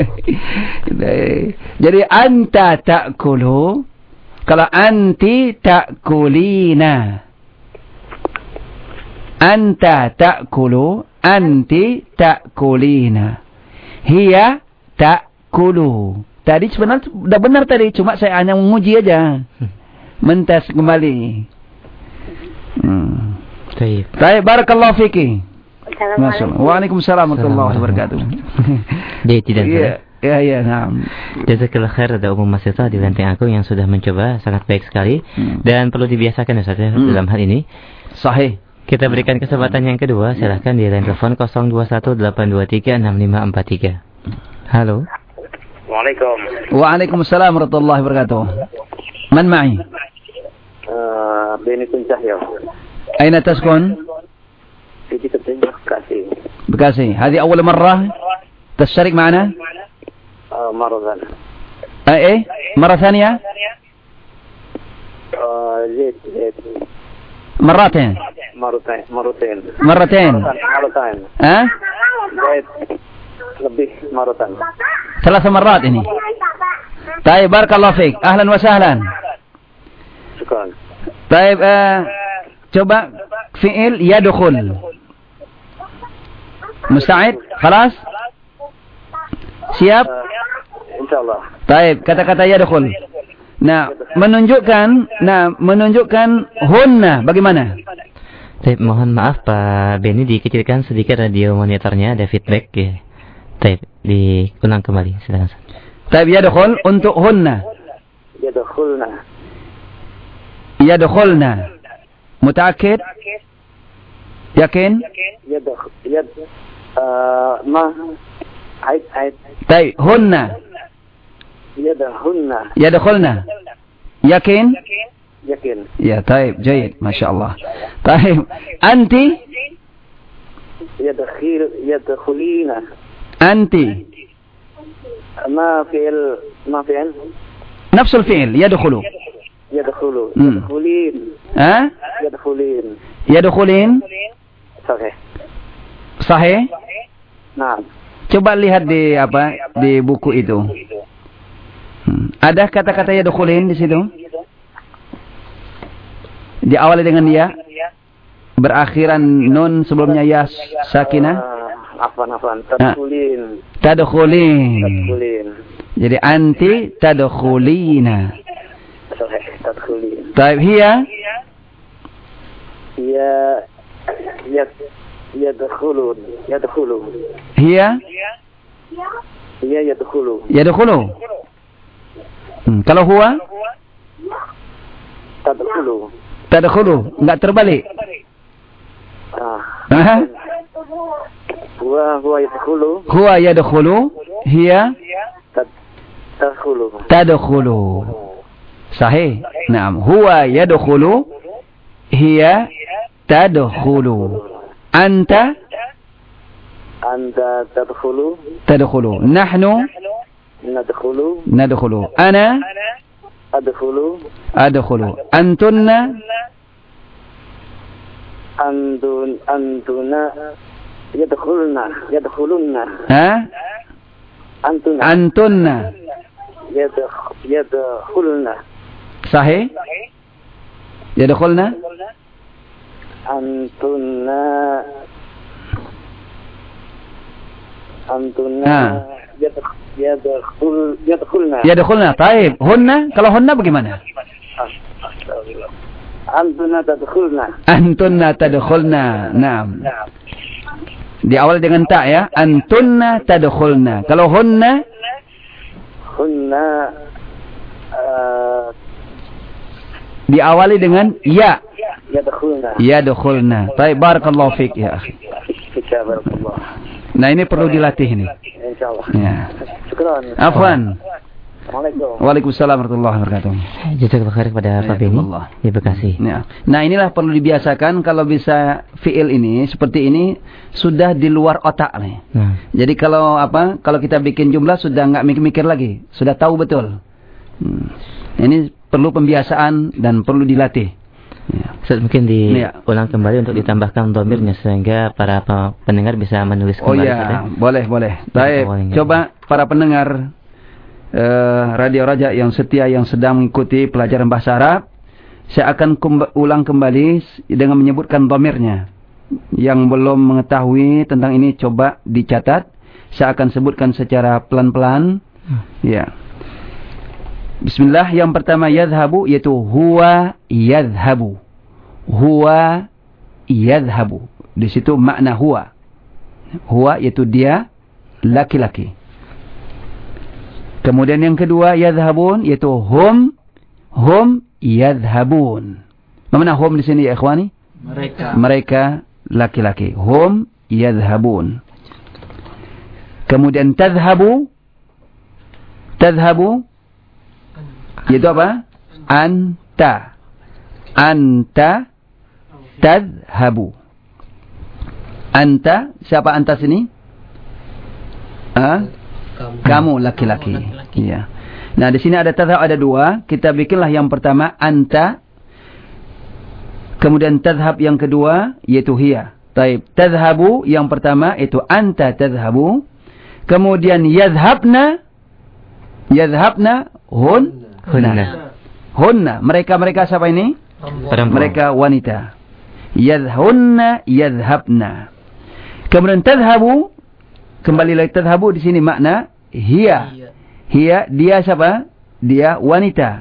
Jadi, anta ta'kulu. Kalau anti ta'kulina. Anta ta'kulu. Anti ta'kulina. Hiya ta'kulu. Tadi sebenarnya sudah benar tadi, cuma saya hanya menguji aja. Mentes kembali. Hmm. Baik. Baik, barakallahu fiki. Assalamualaikum. Waalaikumsalam warahmatullahi wabarakatuh. Dia tidak Iya, iya, iya, nah. Jazakallah khair ada Umum Masita di Lenteng Agung yang sudah mencoba, sangat baik sekali. Hmm. Dan perlu dibiasakan Ustaz ya, hmm. dalam hal ini. Sahih. Kita berikan kesempatan yang kedua, silahkan di line telepon nol dua satu delapan dua tiga enam lima empat tiga. Halo. Waalaikum. Waalaikumsalam warahmatullahi wabarakatuh. Man ma'i? Uh, Beni Cahyo. Aina taskun? في بكاسي. بكاسي. هذه أول مرة تشترك معنا؟ آه مرة ثانية. آه إيه؟ مرة ثانية؟ آه زيت زيت. مرتين. مرتين مرتين. مرتين. مرتين. ها؟ زيت lebih مرتين. ثلاث مرات ini. طيب بارك الله فيك. أهلا وسهلا. شكرا. طيب آه coba fi'il yadkhul. Musta'id? Khalas? Siap? Uh, insyaallah. Baik, kata-kata yadkhul. Nah, menunjukkan, nah, menunjukkan hunna bagaimana? Baik, mohon maaf Pak Beni, dikecilkan sedikit radio monitornya, ada feedback ya. Baik, diulang kembali, silakan. Baik, yadkhul untuk hunna. Yadkhulna. Yadkhulna. متأكد؟ يقين؟ يد يد آه ما عيد عيد. طيب هن يدهن. يدخلن. يقين؟ يقين. يا طيب جيد ما شاء الله. طيب أنت؟ يدخل يدخلين. أنت؟ ما فعل ما فعل؟ نفس الفعل يدخل. يدخل. يدخلين. ها؟ يدخلين. يدخلين. صحيح. صحيح. Nah. Coba lihat di apa di buku itu. Hmm. Ada kata-kata yadkhulin di situ? Diawali dengan ya. Berakhiran nun sebelumnya ya sakinah. Afwan afwan. Tadkhulin. Tadkhulin. Tadkhulin. Jadi anti tadkhulina. صحيح تدخلين. طيب هي هي يد يدخلون يدخلون. هي هي يدخلون. يدخلون. Hmm. Kalau huwa? Tadkhulu. Tadkhulu, enggak terbalik. Ah. Huwa huwa yadkhulu. Huwa yadkhulu. Hiya tadkhulu. Tadkhulu. Sahih. Naam, huwa yadkhulu, hiya tadkhulu. Anta anta tadkhulu. Tadkhulu. Nahnu nadkhulu. Nadkhulu. Ana adkhulu. Adkhulu. Antunna Antun antuna yadkhulna yadkhulunna. Ha? Antuna. Antunna yadkh yadkhulna. Sahih? Yadkhulna? Antunna Antunna yadkh yadkhul yadkhulna. Yadkhulna. Taib. Hunna? Kalau hunna bagaimana? Antuna tadkhulna. Antunna tadkhulna. Naam. Di awal dengan ta ya. Antunna tadkhulna. Kalau hunna? Hunna uh, diawali dengan ya. Yadkhulna. Yadkhulna. Baik, barakallahu fik ya akhi. Barakallah. Nah, ini perlu dilatih ini. Insyaallah. Ya. Syukran. Afwan. Waalaikumsalam. Waalaikumsalam warahmatullahi wabarakatuh. Jazakallahu khair kepada Pak Beni di Bekasi. Ya. Nah, inilah perlu dibiasakan kalau bisa fiil ini seperti ini sudah di luar otak nih. Nah. Jadi kalau apa? Kalau kita bikin jumlah sudah enggak mikir-mikir lagi, sudah tahu betul. Hmm. Ini perlu pembiasaan dan perlu dilatih. Ya. Ustaz, mungkin diulang ya. kembali untuk ditambahkan domirnya sehingga para pendengar bisa menulis kembali. Oh iya, boleh, boleh. Baik, coba para pendengar uh, Radio Raja yang setia yang sedang mengikuti pelajaran bahasa Arab, saya akan kumba, ulang kembali dengan menyebutkan domirnya. Yang belum mengetahui tentang ini coba dicatat. Saya akan sebutkan secara pelan-pelan. Hmm. Ya. Bismillah, yang pertama yadhhabu yaitu huwa yadhhabu. Huwa yadhhabu. Di situ makna huwa. Huwa yaitu dia laki-laki. Kemudian yang kedua yadhhabun yaitu hum hum yadhhabun. Mana hum di sini ya ikhwani? Mereka. Mereka laki-laki. Hum yadhhabun. Kemudian tadhhabu tadhhabu yaitu apa? Anta. Anta tadhhabu. Anta, siapa anta sini? Ah? Kamu laki-laki. Iya. Nah, di sini ada tadhhab, ada dua. Kita bikinlah yang pertama anta. Kemudian tadhhab yang kedua yaitu hiya. Taib. Tadhhabu yang pertama itu anta tadhhabu. Kemudian yadhhabna yadhhabna hun hunna. Hunna, mereka-mereka siapa ini? Perempuan. Mereka wanita. Yadhhunna yadhhabna. Kemudian tadhhabu, kembali lagi tadhhabu di sini makna hiya. Hiya, dia siapa? Dia wanita.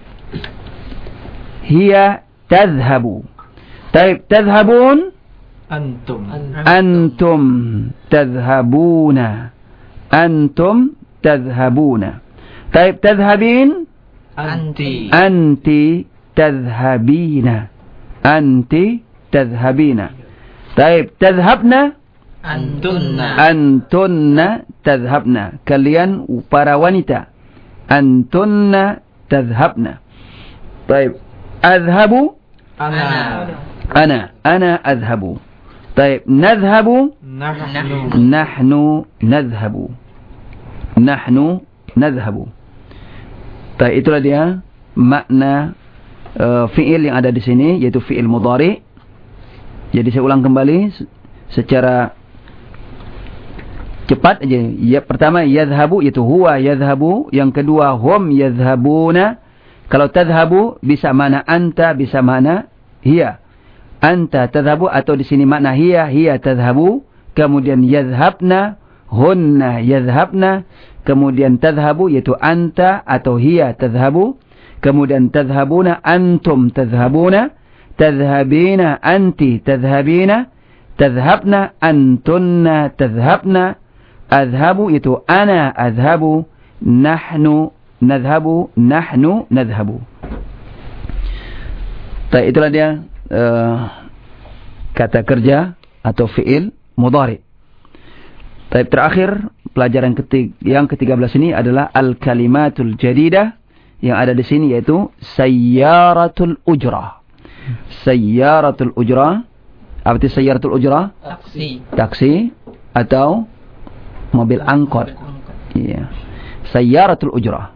Hiya tadhhabu. Taib, tadhhabun Antum. antum tadhhabuna. Antum tadhhabuna. Taib, tadhhabin Anti. anti tadhhabina. Anti tadhhabina. Taib, tadhhabna Antunna. antunna tadhhabna. Kalian para wanita. Antunna tadhhabna. Taib, adhhabu Ana. ana ana adhhabu. Taib, nadhhabu Nahnu. nahnu nadhhabu. Nahnu nadhhabu. Taib, itulah dia makna uh, fi'il yang ada di sini, yaitu fi'il mudhari. Jadi saya ulang kembali secara cepat aja. Ya, pertama yadhhabu yaitu huwa yadhhabu, yang kedua hum yadhhabuna. Kalau tadhhabu bisa mana anta, bisa mana hiya. Anta tadhhabu atau di sini makna hiya, hiya tadhhabu. Kemudian yadhhabna, hunna yadhhabna. Kemudian tadhhabu yaitu anta atau hiya tadhhabu. Kemudian tadhhabuna antum tadhhabuna. Tadhhabina anti tadhhabina. Tadhhabna antunna tadhhabna. Adhhabu itu ana adhhabu. Nahnu nadhhabu. Nahnu nadhhabu. Nah, itulah dia uh, kata kerja atau fi'il mudhari. Tapi terakhir pelajaran ketig yang ketiga belas ini adalah al-kalimatul jadidah yang ada di sini, yaitu sayyaratul ujrah. Sayyaratul ujrah. Apa itu sayyaratul ujrah? Taksi. Taksi atau mobil angkot. Iya. Sayyaratul ujrah.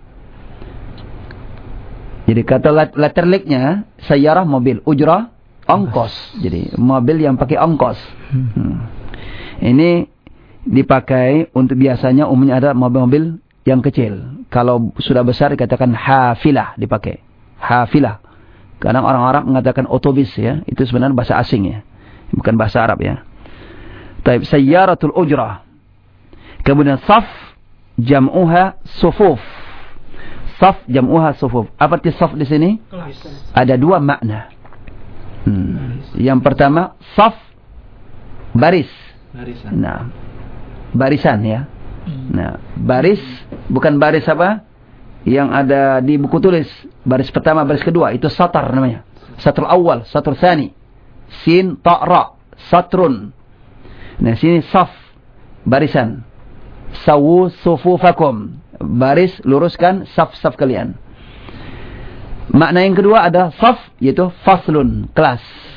Jadi kata letterliknya sayyarah mobil, ujrah ongkos. Jadi mobil yang pakai ongkos. Hmm. Ini dipakai untuk biasanya umumnya ada mobil-mobil yang kecil. Kalau sudah besar dikatakan hafilah dipakai. Hafilah. Kadang orang Arab mengatakan otobus ya. Itu sebenarnya bahasa asing ya. Bukan bahasa Arab ya. Taib, sayyaratul ujrah. Kemudian saf jam'uha sufuf. Saf jam'uha sufuf. Apa arti saf di sini? Kelas. Ada dua makna. Hmm. Yang pertama saf baris. Barisan. Nah, barisan ya. Nah, baris bukan baris apa? Yang ada di buku tulis. Baris pertama, baris kedua itu satar namanya. Satrul awal, satrul tsani. Sin ta ra, satrun. Nah, sini saf barisan. Sawu sufufakum. Baris luruskan saf-saf kalian. Makna yang kedua ada saf yaitu faslun, kelas.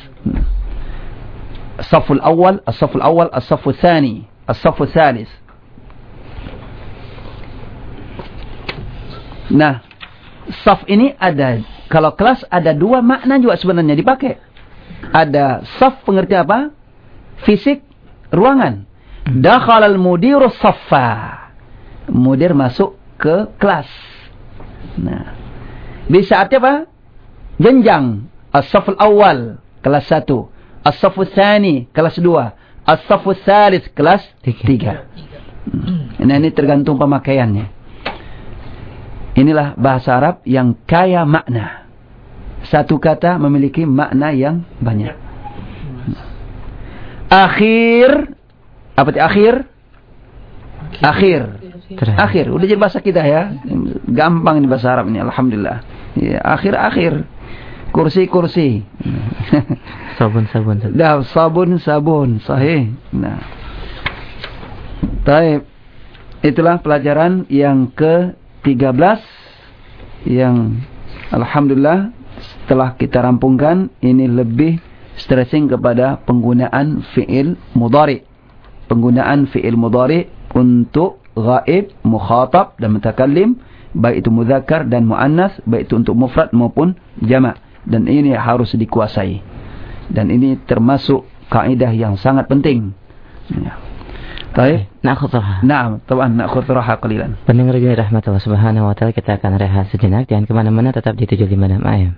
Saful awal, as-saful awal, as-saful tsani, as-saful tsalis. Nah, saf ini ada, kalau kelas ada dua makna juga sebenarnya dipakai. Ada saf pengertian apa? Fisik, ruangan. Dakhalal mudiru saffa. Mudir masuk ke kelas. Nah, bisa arti apa? Jenjang. As-saful awal, kelas satu. As-saffu tsani kelas dua. As-saffu tsalits kelas tiga. Nah, ini tergantung pemakaiannya. Inilah bahasa Arab yang kaya makna. Satu kata memiliki makna yang banyak. Akhir, apa itu akhir? Akhir. Akhir. Udah jadi bahasa kita ya. Gampang ini bahasa Arab ini, alhamdulillah. Ya, akhir akhir. Kursi kursi. Sabun sabun. Dah sabun sabun, sahih. Nah. Baik. Itulah pelajaran yang ke tiga belas yang alhamdulillah setelah kita rampungkan ini lebih stressing kepada penggunaan fi'il mudhari. Penggunaan fi'il mudhari untuk ghaib, mukhatab dan mutakallim, baik itu mudzakkar dan muannas, baik itu untuk mufrad maupun jama'. Dan ini harus dikuasai. Dan ini termasuk kaidah yang sangat penting. Ya. Baik, na'khudh raha. Naam, taban na'khudh raha qalilan. Pendengar radio rahmatullah subhanahu wa ta'ala, kita akan rehat sejenak, jangan kemana mana, tetap di tujuh lima enam A M.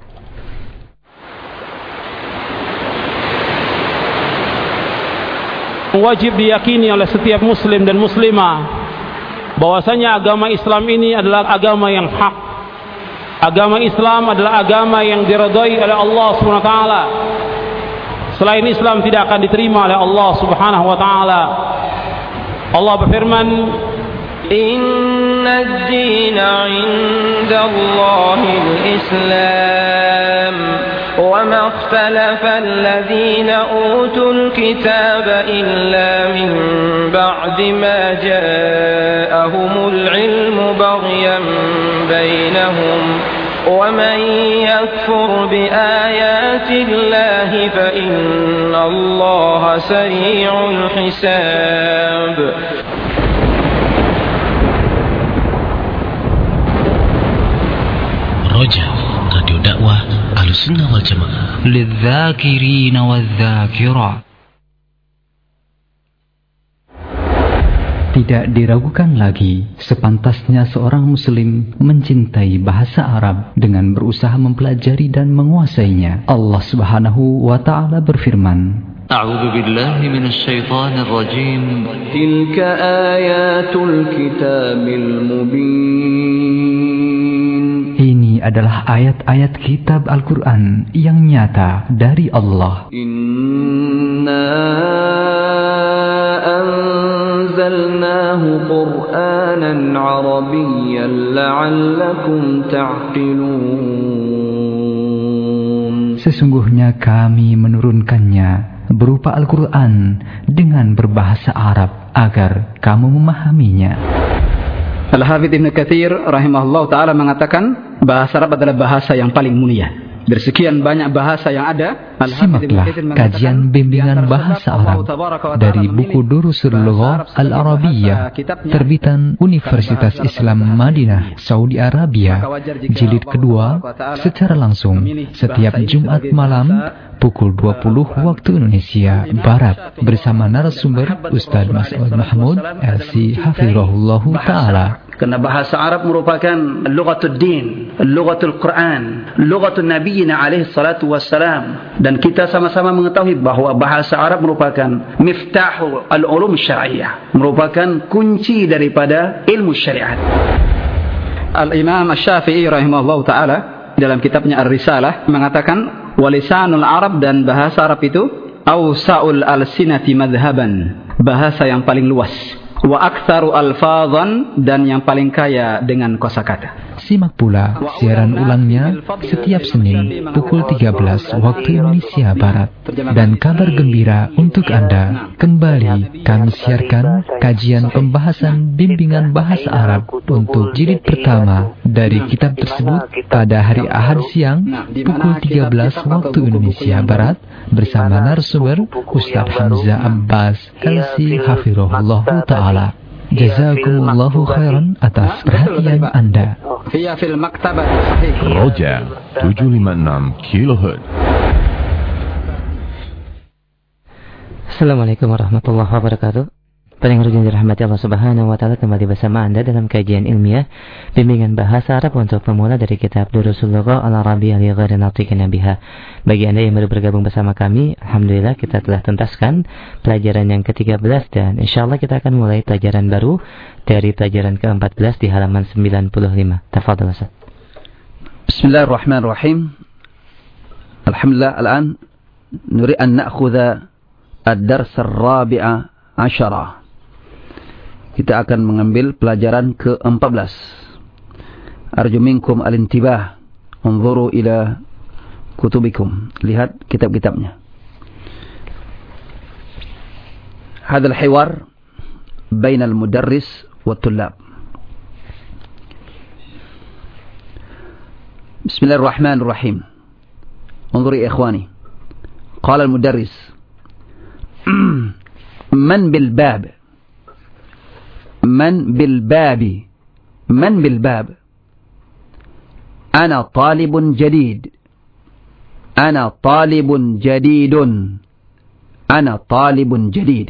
Wajib diyakini oleh setiap muslim dan muslimah bahwasanya agama Islam ini adalah agama yang hak. Agama Islam adalah agama yang diridhai oleh Allah Subhanahu wa taala. Selain Islam tidak akan diterima oleh Allah Subhanahu wa taala. Allah berfirman, "Inna ad-dina 'inda Allahil Islam." وما اختلف الذين أوتوا الكتاب إلا من بعد ما جاءهم العلم بغيا بينهم ومن يكفر بآيات الله فإن الله سريع الحساب. Roja, Radio Dakwah Ahlussunnah wal Jamaah, lidzakirin wadzakirat. Tidak diragukan lagi, sepantasnya seorang muslim mencintai bahasa Arab dengan berusaha mempelajari dan menguasainya. Allah Subhanahu wa taala berfirman, A'udzu billahi minasy syaithanir rajim. Tilka ayatul kitabil mubin. Ini adalah ayat-ayat kitab Al-Quran yang nyata dari Allah. Inna anzalnahu Qur'anan Arabiyyan la'allakum ta'qilun. Sesungguhnya kami menurunkannya berupa Al-Quran dengan berbahasa Arab agar kamu memahaminya. Al-Hafidz Ibnu Katsir rahimahullah ta'ala mengatakan bahasa Arab adalah bahasa yang paling mulia. Dari sekian banyak bahasa yang ada, simaklah kajian bimbingan bahasa Arab dari buku Durusul Lughah Al-Arabiyyah terbitan Universitas Islam Madinah, Saudi Arabia, jilid kedua, secara langsung setiap Jumat malam pukul dua puluh waktu Indonesia Barat bersama narasumber Ustaz Mas'ud Mahmud L C Hafizahullahu Ta'ala. Karena bahasa Arab merupakan lughatul din, lughatul Quran, lughatul nabiyina alaihi salatu wassalam. Dan kita sama-sama mengetahui bahwa bahasa Arab merupakan miftahu al-ulum syar'iyyah, merupakan kunci daripada ilmu syariat. Al-Imam Asy-Syafi'i rahimahullah ta'ala dalam kitabnya Ar-Risalah mengatakan walisanul Arab, dan bahasa Arab itu awsa'ul al-sinati madhaban, bahasa yang paling luas, wa aktsaru alfadhan, dan yang paling kaya dengan kosakata. Simak pula siaran ulangnya setiap Senin pukul tiga belas waktu Indonesia Barat. Dan kabar gembira untuk Anda, kembali kami siarkan kajian pembahasan bimbingan bahasa Arab untuk jilid pertama dari kitab tersebut pada hari Ahad siang pukul tiga belas waktu Indonesia Barat bersama narasumber Ustaz Hamzah Abbas L C Hafizahullahu Ta'ala. Jazakumullahu khairan atas perhatian Anda. Roja tujuh lima enam kilohertz. Assalamualaikum warahmatullahi wabarakatuh. Pendengar yang dirahmati Allah Subhanahu wa taala, kembali bersama Anda dalam kajian ilmiah bimbingan bahasa Arab untuk pemula dari kitab Durusul Lugha Al-Arabiyyah li ghairi natiqin biha. Bagi Anda yang baru bergabung bersama kami, alhamdulillah kita telah tuntaskan pelajaran yang ketiga belas dan insyaallah kita akan mulai pelajaran baru dari pelajaran keempat belas di halaman sembilan puluh lima. Tafadhal Ustaz. Bismillahirrahmanirrahim. Alhamdulillah, الآن نريد أن نأخذ الدرس الرابع عشر. Kita akan mengambil pelajaran ke-empat belas. Arju minkum al-intibah. Unzuru ila kutubikum. Lihat kitab-kitabnya. Hadha al-hiwar baina al-mudarris wa tullab. Bismillahirrahmanirrahim. Unzuru ya ikhwani. Qala al-mudarris. Man bil bab. من بالباب من بالباب أنا طالب جديد أنا طالب جديد أنا طالب جديد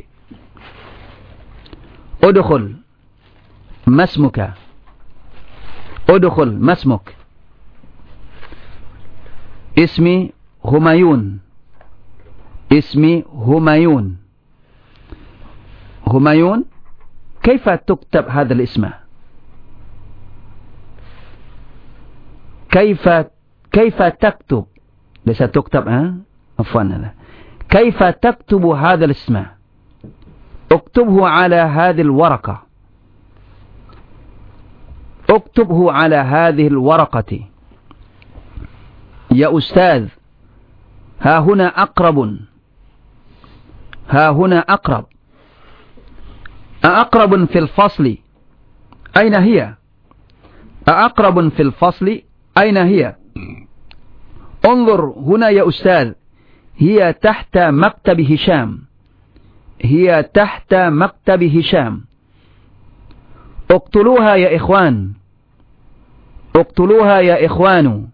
ادخل ما اسمك ادخل ما اسمك اسمي همايون اسمي همايون همايون كيف تكتب هذا الاسم؟ كيف كيف تكتب؟ ليس تكتب ها؟ عفوا هذا. كيف تكتب هذا الاسم؟ اكتبه على هذه الورقة. اكتبه على هذه الورقة. يا أستاذ، ها هنا أقرب. ها هنا أقرب. أقرب في الفصل أين هي؟ أقرب في الفصل أين هي؟ انظر هنا يا أستاذ، هي تحت مكتب هشام. هي تحت مكتب هشام. اقتلوها يا إخوان. اقتلوها يا إخوان.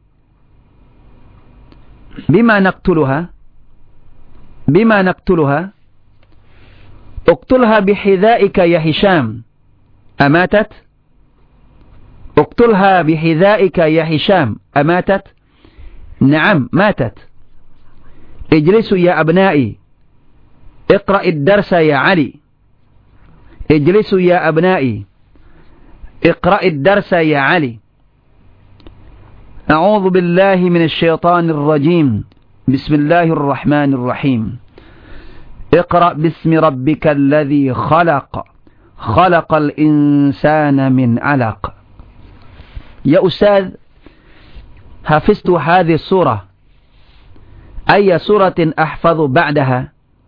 بما نقتلها؟ بما نقتلها؟ اقتلها بحذائك يا هشام. أماتت؟ اقتلها بحذائك يا هشام. أماتت؟ نعم ماتت. اجلسوا يا أبنائي. اقرأ الدرس يا علي. اجلسوا يا أبنائي. اقرأ الدرس يا علي. أعوذ بالله من الشيطان الرجيم. بسم الله الرحمن الرحيم. اقرأ باسم ربك الذي خلق. خلق الإنسان من علق. يا أستاذ، حفظت هذه السورة. أي سورة أحفظ بعدها؟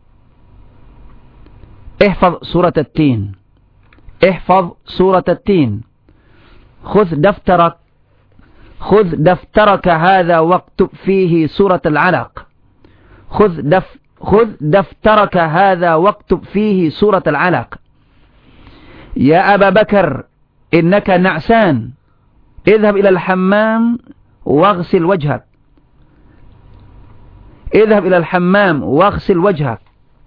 احفظ سورة التين. احفظ سورة التين. خذ دفترك خذ دفترك هذا واكتب فيه سورة العلق. خذ دفترك خذ دفترك هذا واكتب فيه سورة العلق. يا أبا بكر، إنك نعسان. اذهب إلى الحمام واغسل وجهك. اذهب إلى الحمام واغسل وجهك.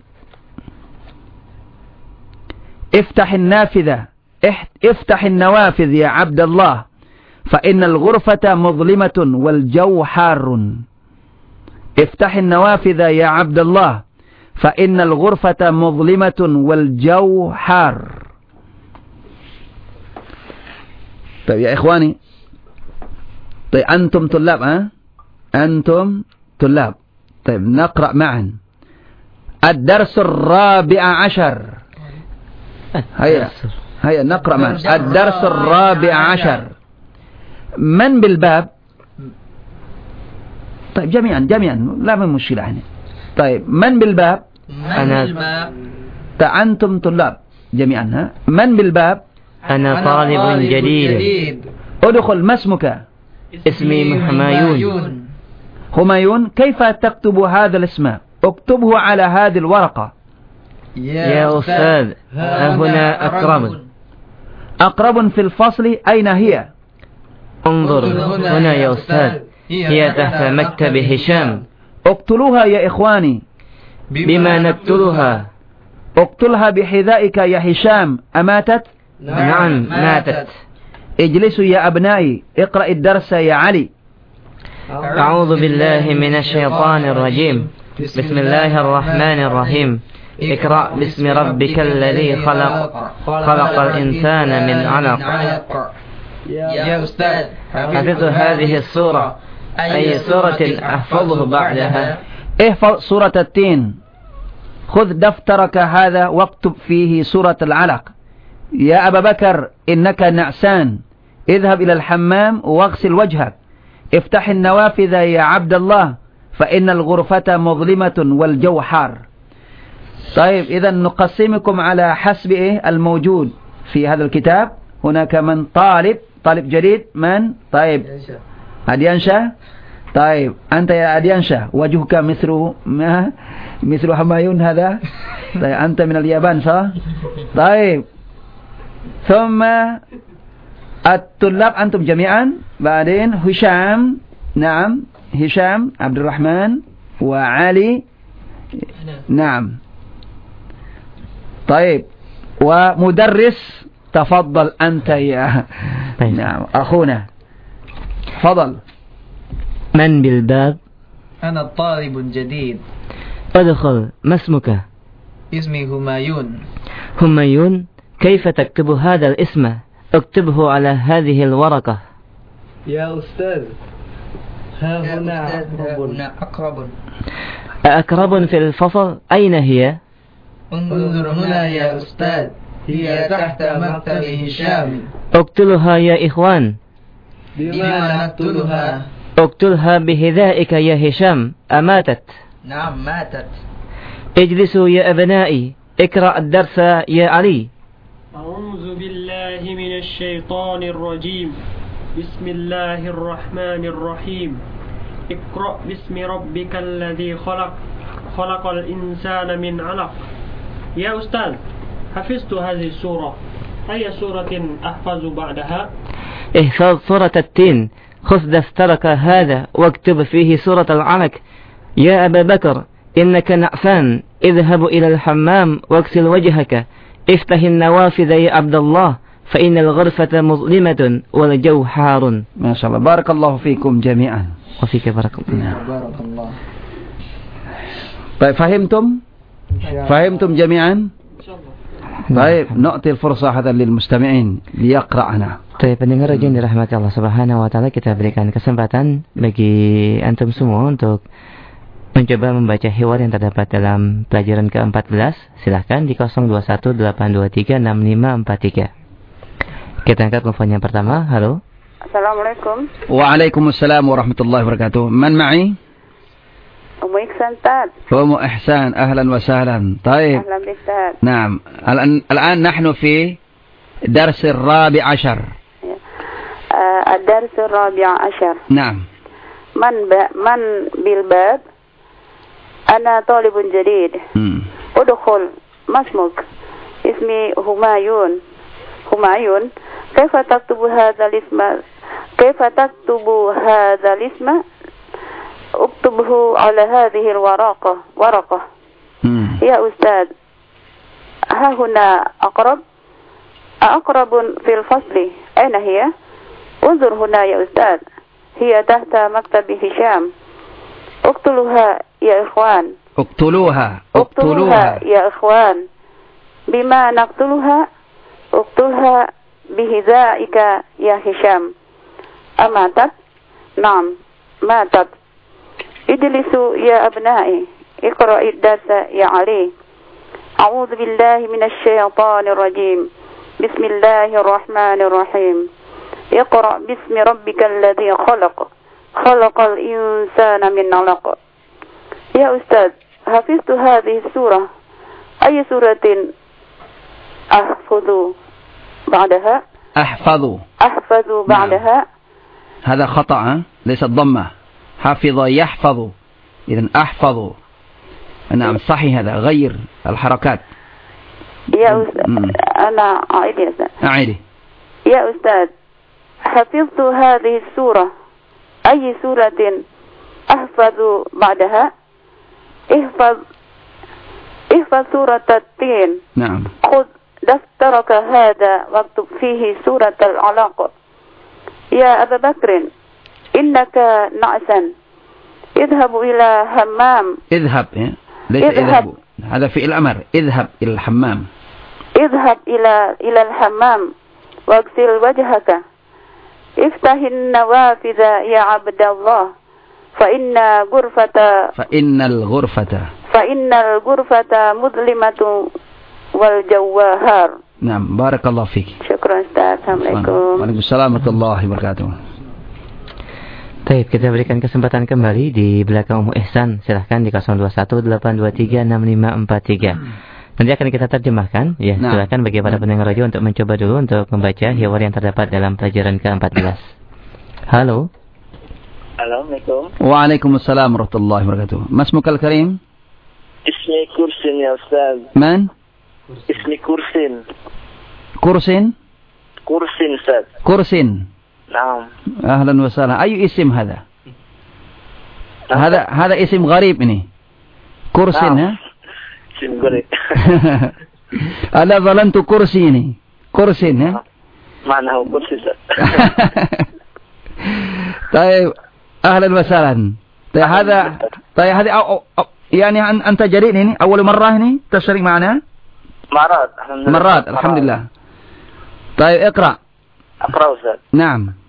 افتح النافذة. افتح النوافذ يا عبد الله، فإن الغرفة مظلمة والجو حار. افتح النوافذ يا عبد الله، فإن الغرفة مظلمة والجو حار. طيب يا إخواني، طيب أنتم طلاب ها؟ أنتم طلاب. طيب نقرأ معا الدرس الرابع عشر. هيا هيا نقرأ معا الدرس الرابع عشر. من بالباب؟ طيب جميعا جميعا لا من مشكلة هنا. طيب من بالباب؟ أنا. أنتم طلاب جميعا ها؟ من بالباب؟ أنا طالب جديد. ادخل. ما اسمك؟ اسمي همايون. همايون، كيف تكتب هذا الاسم؟ اكتبه على هذه الورقة. يا أستاذ، ها هنا أقرب. أقرب في الفصل أين هي؟ انظر هنا يا أستاذ، هي تحت مكتب هشام. اقتلوها يا إخواني. بما نقتلها؟ اقتلها بحذائك يا هشام أماتت؟ نعم ماتت. اجلسوا يا أبنائي اقرأ الدرس يا علي. أعوذ بالله من الشيطان الرجيم. بسم الله الرحمن الرحيم. اقرأ باسم ربك الذي خلق خلق الإنسان من علق. يا أستاذ حفظت هذه السورة أي سورة أحفظه بعدها؟ احفظ سورة التين. خذ دفترك هذا واكتب فيه سورة العلق. يا أبا بكر إنك نعسان، اذهب إلى الحمام واغسل وجهك. افتح النوافذ يا عبد الله فإن الغرفة مظلمة والجو حار. طيب إذا نقسمكم على حسب إيه الموجود في هذا الكتاب. هناك من طالب طالب جديد من طيب أديانشا. طيب أنت يا أديانشا وجهك مثل ما مثل حمايون هذا. طيب أنت من اليابان صح؟ طيب ثم الطلاب أنتم جميعا. بعدين هشام. نعم هشام عبد الرحمن وعلي. نعم طيب ومدرس تفضل أنت يا نعم أخونا تفضل. من بالباب؟ أنا طالب جديد. ادخل. ما اسمك؟ اسمي همايون. همايون. كيف تكتب هذا الاسم؟ اكتبه على هذه الورقة. يا أستاذ ها هنا أقرب. أقرب في الفصل أين هي؟ انظر هنا يا أستاذ، هي تحت مكتب هشام. اقتلها يا إخوان. بما نقتلها؟ اقتلها بهذائك يا هشام أماتت؟ نعم ماتت. اجلسوا يا أبنائي اقرأ الدرس يا علي. أعوذ بالله من الشيطان الرجيم. بسم الله الرحمن الرحيم. اقرأ باسم ربك الذي خلق خلق الإنسان من علق. يا أستاذ حفظت هذه السورة أي سورة أحفظ بعدها؟ احفظ سورة التين. خذ دفترك هذا واكتب فيه سورة العلق. يا أبا بكر إنك نعسان، اذهب إلى الحمام واغسل وجهك. افتح النوافذ يا عبد الله فإن الغرفة مظلمة والجو حار. ما شاء الله بارك الله فيكم جميعا. وفيك بارك الله. بارك الله. طيب فهمتم؟ فهمتم جميعا؟ طيب نعطي الفرصة هذا للمستمعين ليقرأنا. Baik, pendengar radio yang dirahmati Allah Subhanahu wa taala, kita berikan kesempatan bagi antum semua untuk mencoba membaca hiwar yang terdapat dalam pelajaran ke empat belas. Silahkan di nol dua satu delapan dua tiga enam lima empat tiga. Kita angkat telepon yang pertama. Halo. Assalamualaikum. Waalaikumsalam warahmatullahi wabarakatuh. Man ma'i? Ummu Ihsan Tad. Ummu Ihsan, ahlan wa sahlan. طيب. أهلا بك تاد. نعم. الآن الآن نحن في درس الرابع عشر. الدرس الرابع عشر. نعم. من ب... من بالباب. أنا طالب جديد. مم. ادخل. ما اسمك؟ اسمي همايون. همايون. كيف تكتب هذا الاسم؟ كيف تكتب هذا الاسم؟ اكتبه على هذه الورقة. ورقة. مم. يا أستاذ ها هنا أقرب. أقرب في الفصل أين هي؟ انظر هنا يا أستاذ، هي تحت مكتب هشام. اقتلوها يا إخوان. اقتلوها. اقتلوها يا إخوان. بما نقتلها؟ اقتلها بهذائك يا هشام. أماتت؟ نعم ماتت. اجلسوا يا أبنائي اقرأ الدرس يا علي. أعوذ بالله من الشيطان الرجيم. بسم الله الرحمن الرحيم. اقرأ باسم ربك الذي خلق خلق الإنسان من علق. يا أستاذ حفظت هذه السورة أي سورة أحفظ بعدها؟ أحفظ. أحفظ بعدها. نعم. هذا خطأ ليس الضمة. حفظ يحفظ، إذن أحفظ. نعم صحيح، هذا غير الحركات. يا أستاذ أنا أعيد يا أستاذ. أعيدي. يا أستاذ حفظت هذه السورة أي سورة أحفظ بعدها؟ احفظ ihfaz surat at-tin. Naam. Khudh daftaraka hadha waktub fihi surat al-alaq. Ya Abu Bakr, innaka na'san. اذهب إلى حمام. اذهب ليس اذهب. هذا فعل أمر. اذهب إلى الحمام. اذهب إلى إلى الحمام واغسل وجهك. افتح النوافذ يا عبد الله. فإن غرفة فإن الغرفة فإن الغرفة مظلمة والجوهر. نعم بارك الله فيك. شكرا أستاذ. Assalamualaikum. Waalaikumsalam warahmatullahi wabarakatuh. Baik, kita berikan kesempatan kembali di belakang Ummu Ihsan. Silahkan di nol dua satu delapan dua tiga enam lima empat tiga. Nanti akan kita terjemahkan. Ya, nah. Silahkan bagi para pendengar radio untuk mencoba dulu untuk membaca hiwar yang terdapat dalam pelajaran ke empat belas. Halo. Assalamualaikum. Waalaikumsalam warahmatullahi wabarakatuh. Ma ismukal karim? Ismi Kursin ya Ustaz. Man? Ismi Kursin. Kursin? Kursin Ustaz. Kursin. نعم. أهلا وسهلا. أي اسم هذا؟ هذا هذا اسم غريب ini. Kursin نعم. اسم غريب. أنا ظننت كرسي ini. Kursin ya. معناه كرسي. طيب أهلا وسهلا. طيب هذا طيب هذه يعني أنت جديد ini أول مرة ini تشارك معنا؟ مرات. مرات الحمد لله. طيب اقرأ. أقرأ أستاذ. نعم.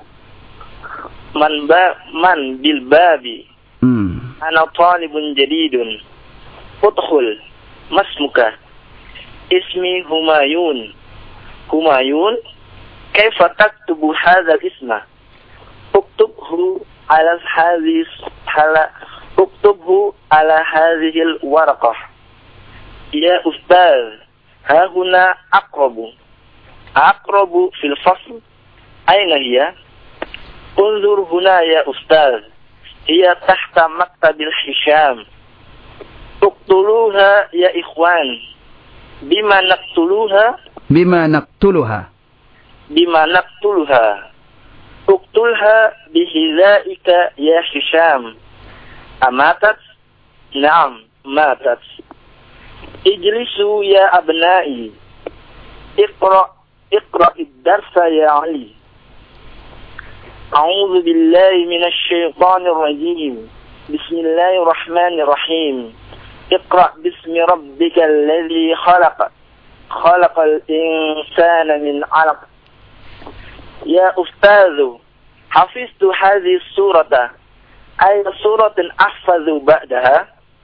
من با من بالباب. أنا طالب جديد. ادخل. ما اسمك؟ اسمي همايون. همايون. كيف تكتب هذا الاسم؟ اكتبه على هذه على اكتبه على هذه الورقة. يا أستاذ ها هنا أقرب. أقرب في الفصل. أين هي؟ انظر هنا يا أستاذ. هي تحت مكتب الحشام. اقتلوها يا إخوان. بما نقتلوها؟ بما نقتلها. بما نقتلها. اقتلها بحذائك يا هشام. أماتت؟ نعم ماتت. اجلسوا يا أبنائي. اقرأ اقرأ الدرس يا علي. أعوذ بالله من الشيطان الرجيم. بسم الله الرحمن الرحيم. اقرأ باسم ربك الذي خلق. خلق الإنسان من علق. يا أستاذ حفظت هذه السورة. أي سورة أحفظ بعدها؟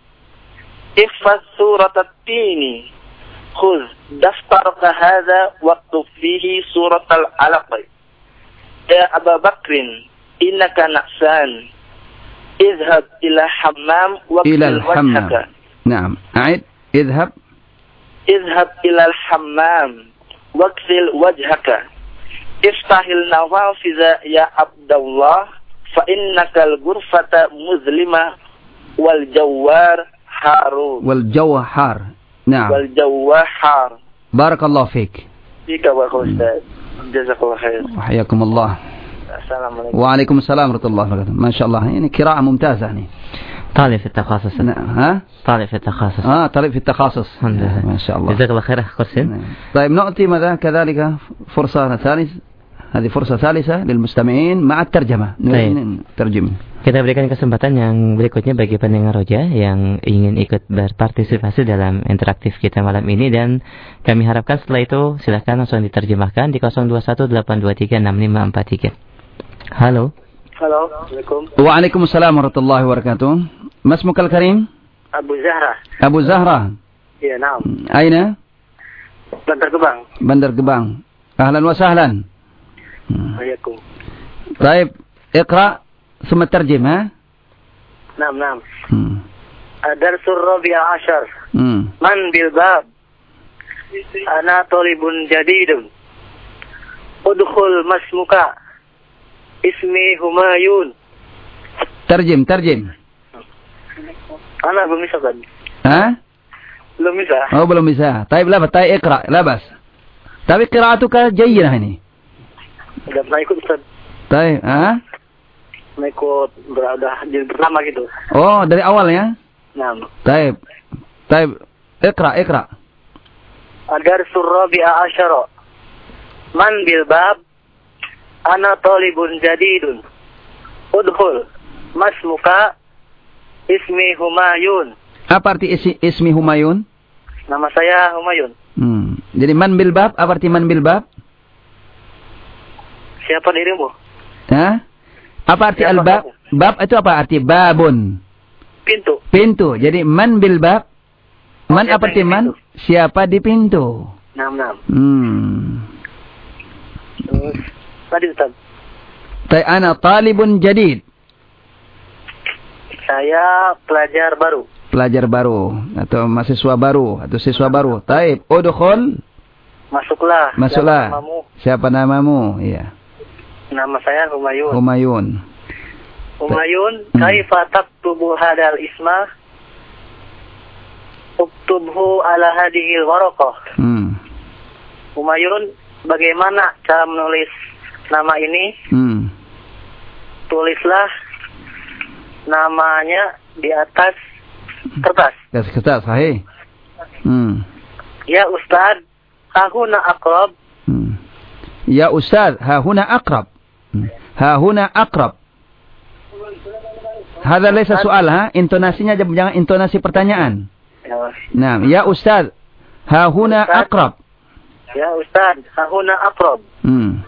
احفظ سورة التين. خذ دفترك هذا واكتب فيه سورة العلق. يا أبا بكر إنك نعسان. اذهب إلى الحمام واغسل وجهك. نعم أعد. اذهب اذهب إلى الحمام واغسل وجهك. افتح النوافذ يا عبد الله. فإنك الغرفة مظلمة والجوار حار. والجو حار. نعم. والجو حار. بارك الله فيك. فيك بارك الله. جزاك الله خير. وحياكم الله. السلام عليكم. وعليكم السلام ورحمة الله وبركاته. ما شاء الله يعني قراءة ممتازة يعني. طالب في التخصص. ها؟ طالب في التخصص. اه طالب في التخصص. الحمد لله. ما شاء الله. جزاك الله خير كرسين. طيب نعطي ماذا كذلك فرصة ثالثة. هذه فرصة ثالثة للمستمعين مع الترجمة. ترجمة. Kita berikan kesempatan yang berikutnya bagi pendengar Roja yang ingin ikut berpartisipasi dalam interaktif kita malam ini, dan kami harapkan setelah itu silakan langsung diterjemahkan di nol dua satu delapan dua tiga enam lima empat tiga. Halo. Halo. Assalamualaikum. Waalaikumsalam warahmatullahi wabarakatuh. Ma ismukal karim? Abu Zahra. Abu Zahra. Iya, naam. Aina? Bandar Gebang. Bandar Gebang. Ahlan wa sahlan. Waalaikum. Baik, iqra ثم ترجم ها؟ نعم نعم. درس الرابع عشر. من بالباب. أنا طالب جديد. ادخل ما اسمك؟ اسمي همايون. ترجم ترجم. أنا belum bisa kan? ها؟ belum bisa. Oh belum bisa. طيب لا بس طيب اقرأ لا بس. طيب قراءتك جيدة هني. Udah pernah ikut Ustaz. طيب ها؟ Ikut berada jadi pertama gitu. Oh dari awal ya? Nah. طيب طيب Iqra, iqra. Ad-darsul rabi'a asyara. Man bil bab ana talibun jadidun. Udkhul. Masmuka ismi Humayun. Apa arti isi, ismi Humayun? Nama saya Humayun. Hmm. Jadi man bil bab, apa arti man bil bab? Siapa dirimu? Hah? Apa arti Siapa al-bab? kamu? Bab itu apa arti? Babun. Pintu. Pintu. Jadi man bil bab. Man Oh, apa arti man? Siapa di pintu? Nam nam. Hmm. Terus tadi Ustaz. Ta- Ana talibun jadid. Saya pelajar baru. Pelajar baru atau mahasiswa baru atau siswa baru. Taib, udkhul. Masuklah. Masuklah. Siapa namamu? Siapa namamu? Iya. Nama saya Humayun. Humayun. Humayun, Hmm. kaifa taktubu hadal isma? Uktubhu ala hadihil waraqah. Hmm. Humayun, bagaimana cara menulis nama ini? Hmm. Tulislah namanya di atas kertas. Kertas, kertas, sahih. Hmm. Ya Ustaz, hahuna aqrab. Hmm. Ya Ustaz, ha huna aqrab. Hmm. Ha huna aqrab. Hadza laysa soal, ha? Intonasinya jangan intonasi pertanyaan. Ya, Nah, ya Ustaz, ha huna aqrab. ya Ustaz, hahuna aqrab. Hmm.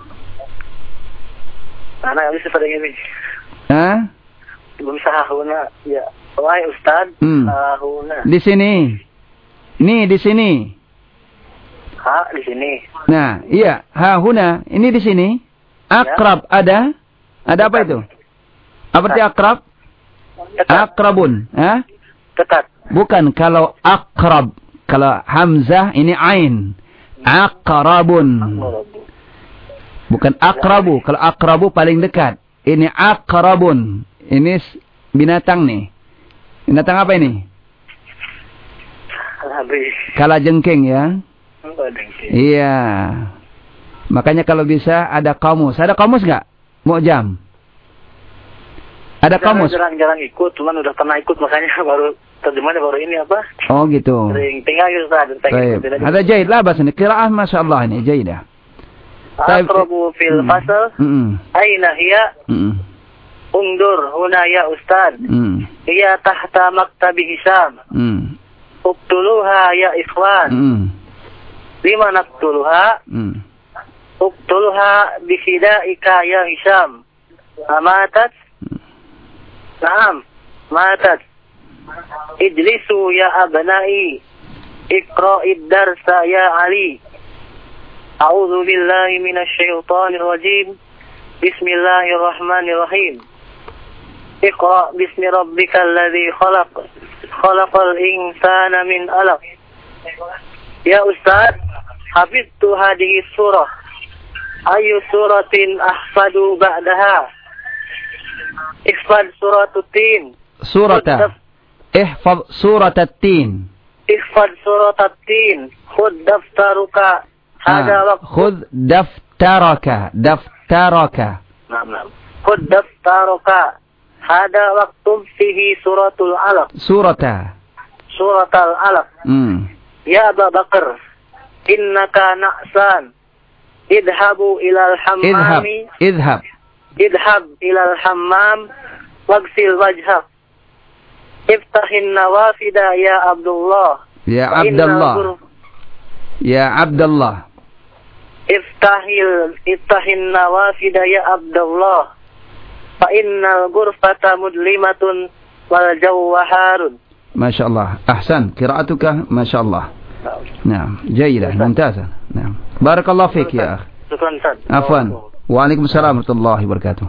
Anak nggak bisa pada ini. Hah? Belum bisa hahuna. Ya, wahai Ustaz, Hmm. hahuna. Di sini. Nih, di sini. Ha, di sini. Nah, iya, ha huna. Ini di sini. Akrab ada? Ada apa itu? Apa arti akrab? Akrabun, ha? Dekat. Bukan, kalau akrab, kalau hamzah ini ain. Akrabun. Bukan akrabu. Kalau akrabu paling dekat. Ini akrabun. Ini binatang nih. Binatang apa ini? Habis. Kalajengking ya. Oh, dengki. Iya. Makanya kalau bisa ada kamus. Ada kamus nggak? Mu'jam. Ada kamus? Jarang-jarang ikut, cuman udah pernah ikut makanya baru terjemahnya baru ini apa? Oh gitu. Sering tinggal gitu Ustaz. Baik. Ada jahid lah bahasa ini. Qiraah Masya Allah ini. Jahidah. Aqrabu fil fasl. Mm. Aina hiya? Mm. Undur huna ya Ustaz. Mm. Hiya tahta maktabi Hisam. Mm. Uktuluha ya ikhwan. Mm. Lima naktuluha? Mm. Uktuluha bifidaika ya Hisam. Amatat? Naam. Matat. Ijlisu ya abnai. Iqra'id darsa ya Ali. A'udzu billahi minasy syaithanir rajim. Bismillahirrahmanirrahim. Iqra' bismi rabbikal ladzi khalaq. Khalaqal insana min 'alaq. Ya Ustaz, hafidtu hadhihi surah. Ayu suratin ahfadu ba'daha? Ihfad suratul tin. Surata. Ihfad suratat tin. Ihfad suratul tin. Khud daftaruka. Hada waqt. Khud daftaraka. Daftaraka. Naam, naam. Khud daftaruka. Hada waqtum fihi suratul alaq. Surata. Suratul alaq. Hmm. Ya Abu Bakar, innaka na'san. Idhabu ilal Idhab. hammami. Idhab. Idhab ilal hammam. Wagsil wajhak. Iftahin nawafida ya Abdullah. Ya Fa innal Abdullah. ghurf- Ya Abdullah. Iftahil iftahin nawafida ya Abdullah. Fa innal ghurfata mudlimatun wal jawwa harun. Masya Allah. Ahsan. Qira'atuka Masya Allah. Naam. Jayidah. Mumtazah. Naam. Barakallah fiqh ya akh. Syukran Ustaz. Afwan. Waalaikumsalam warahmatullahi wabarakatuh.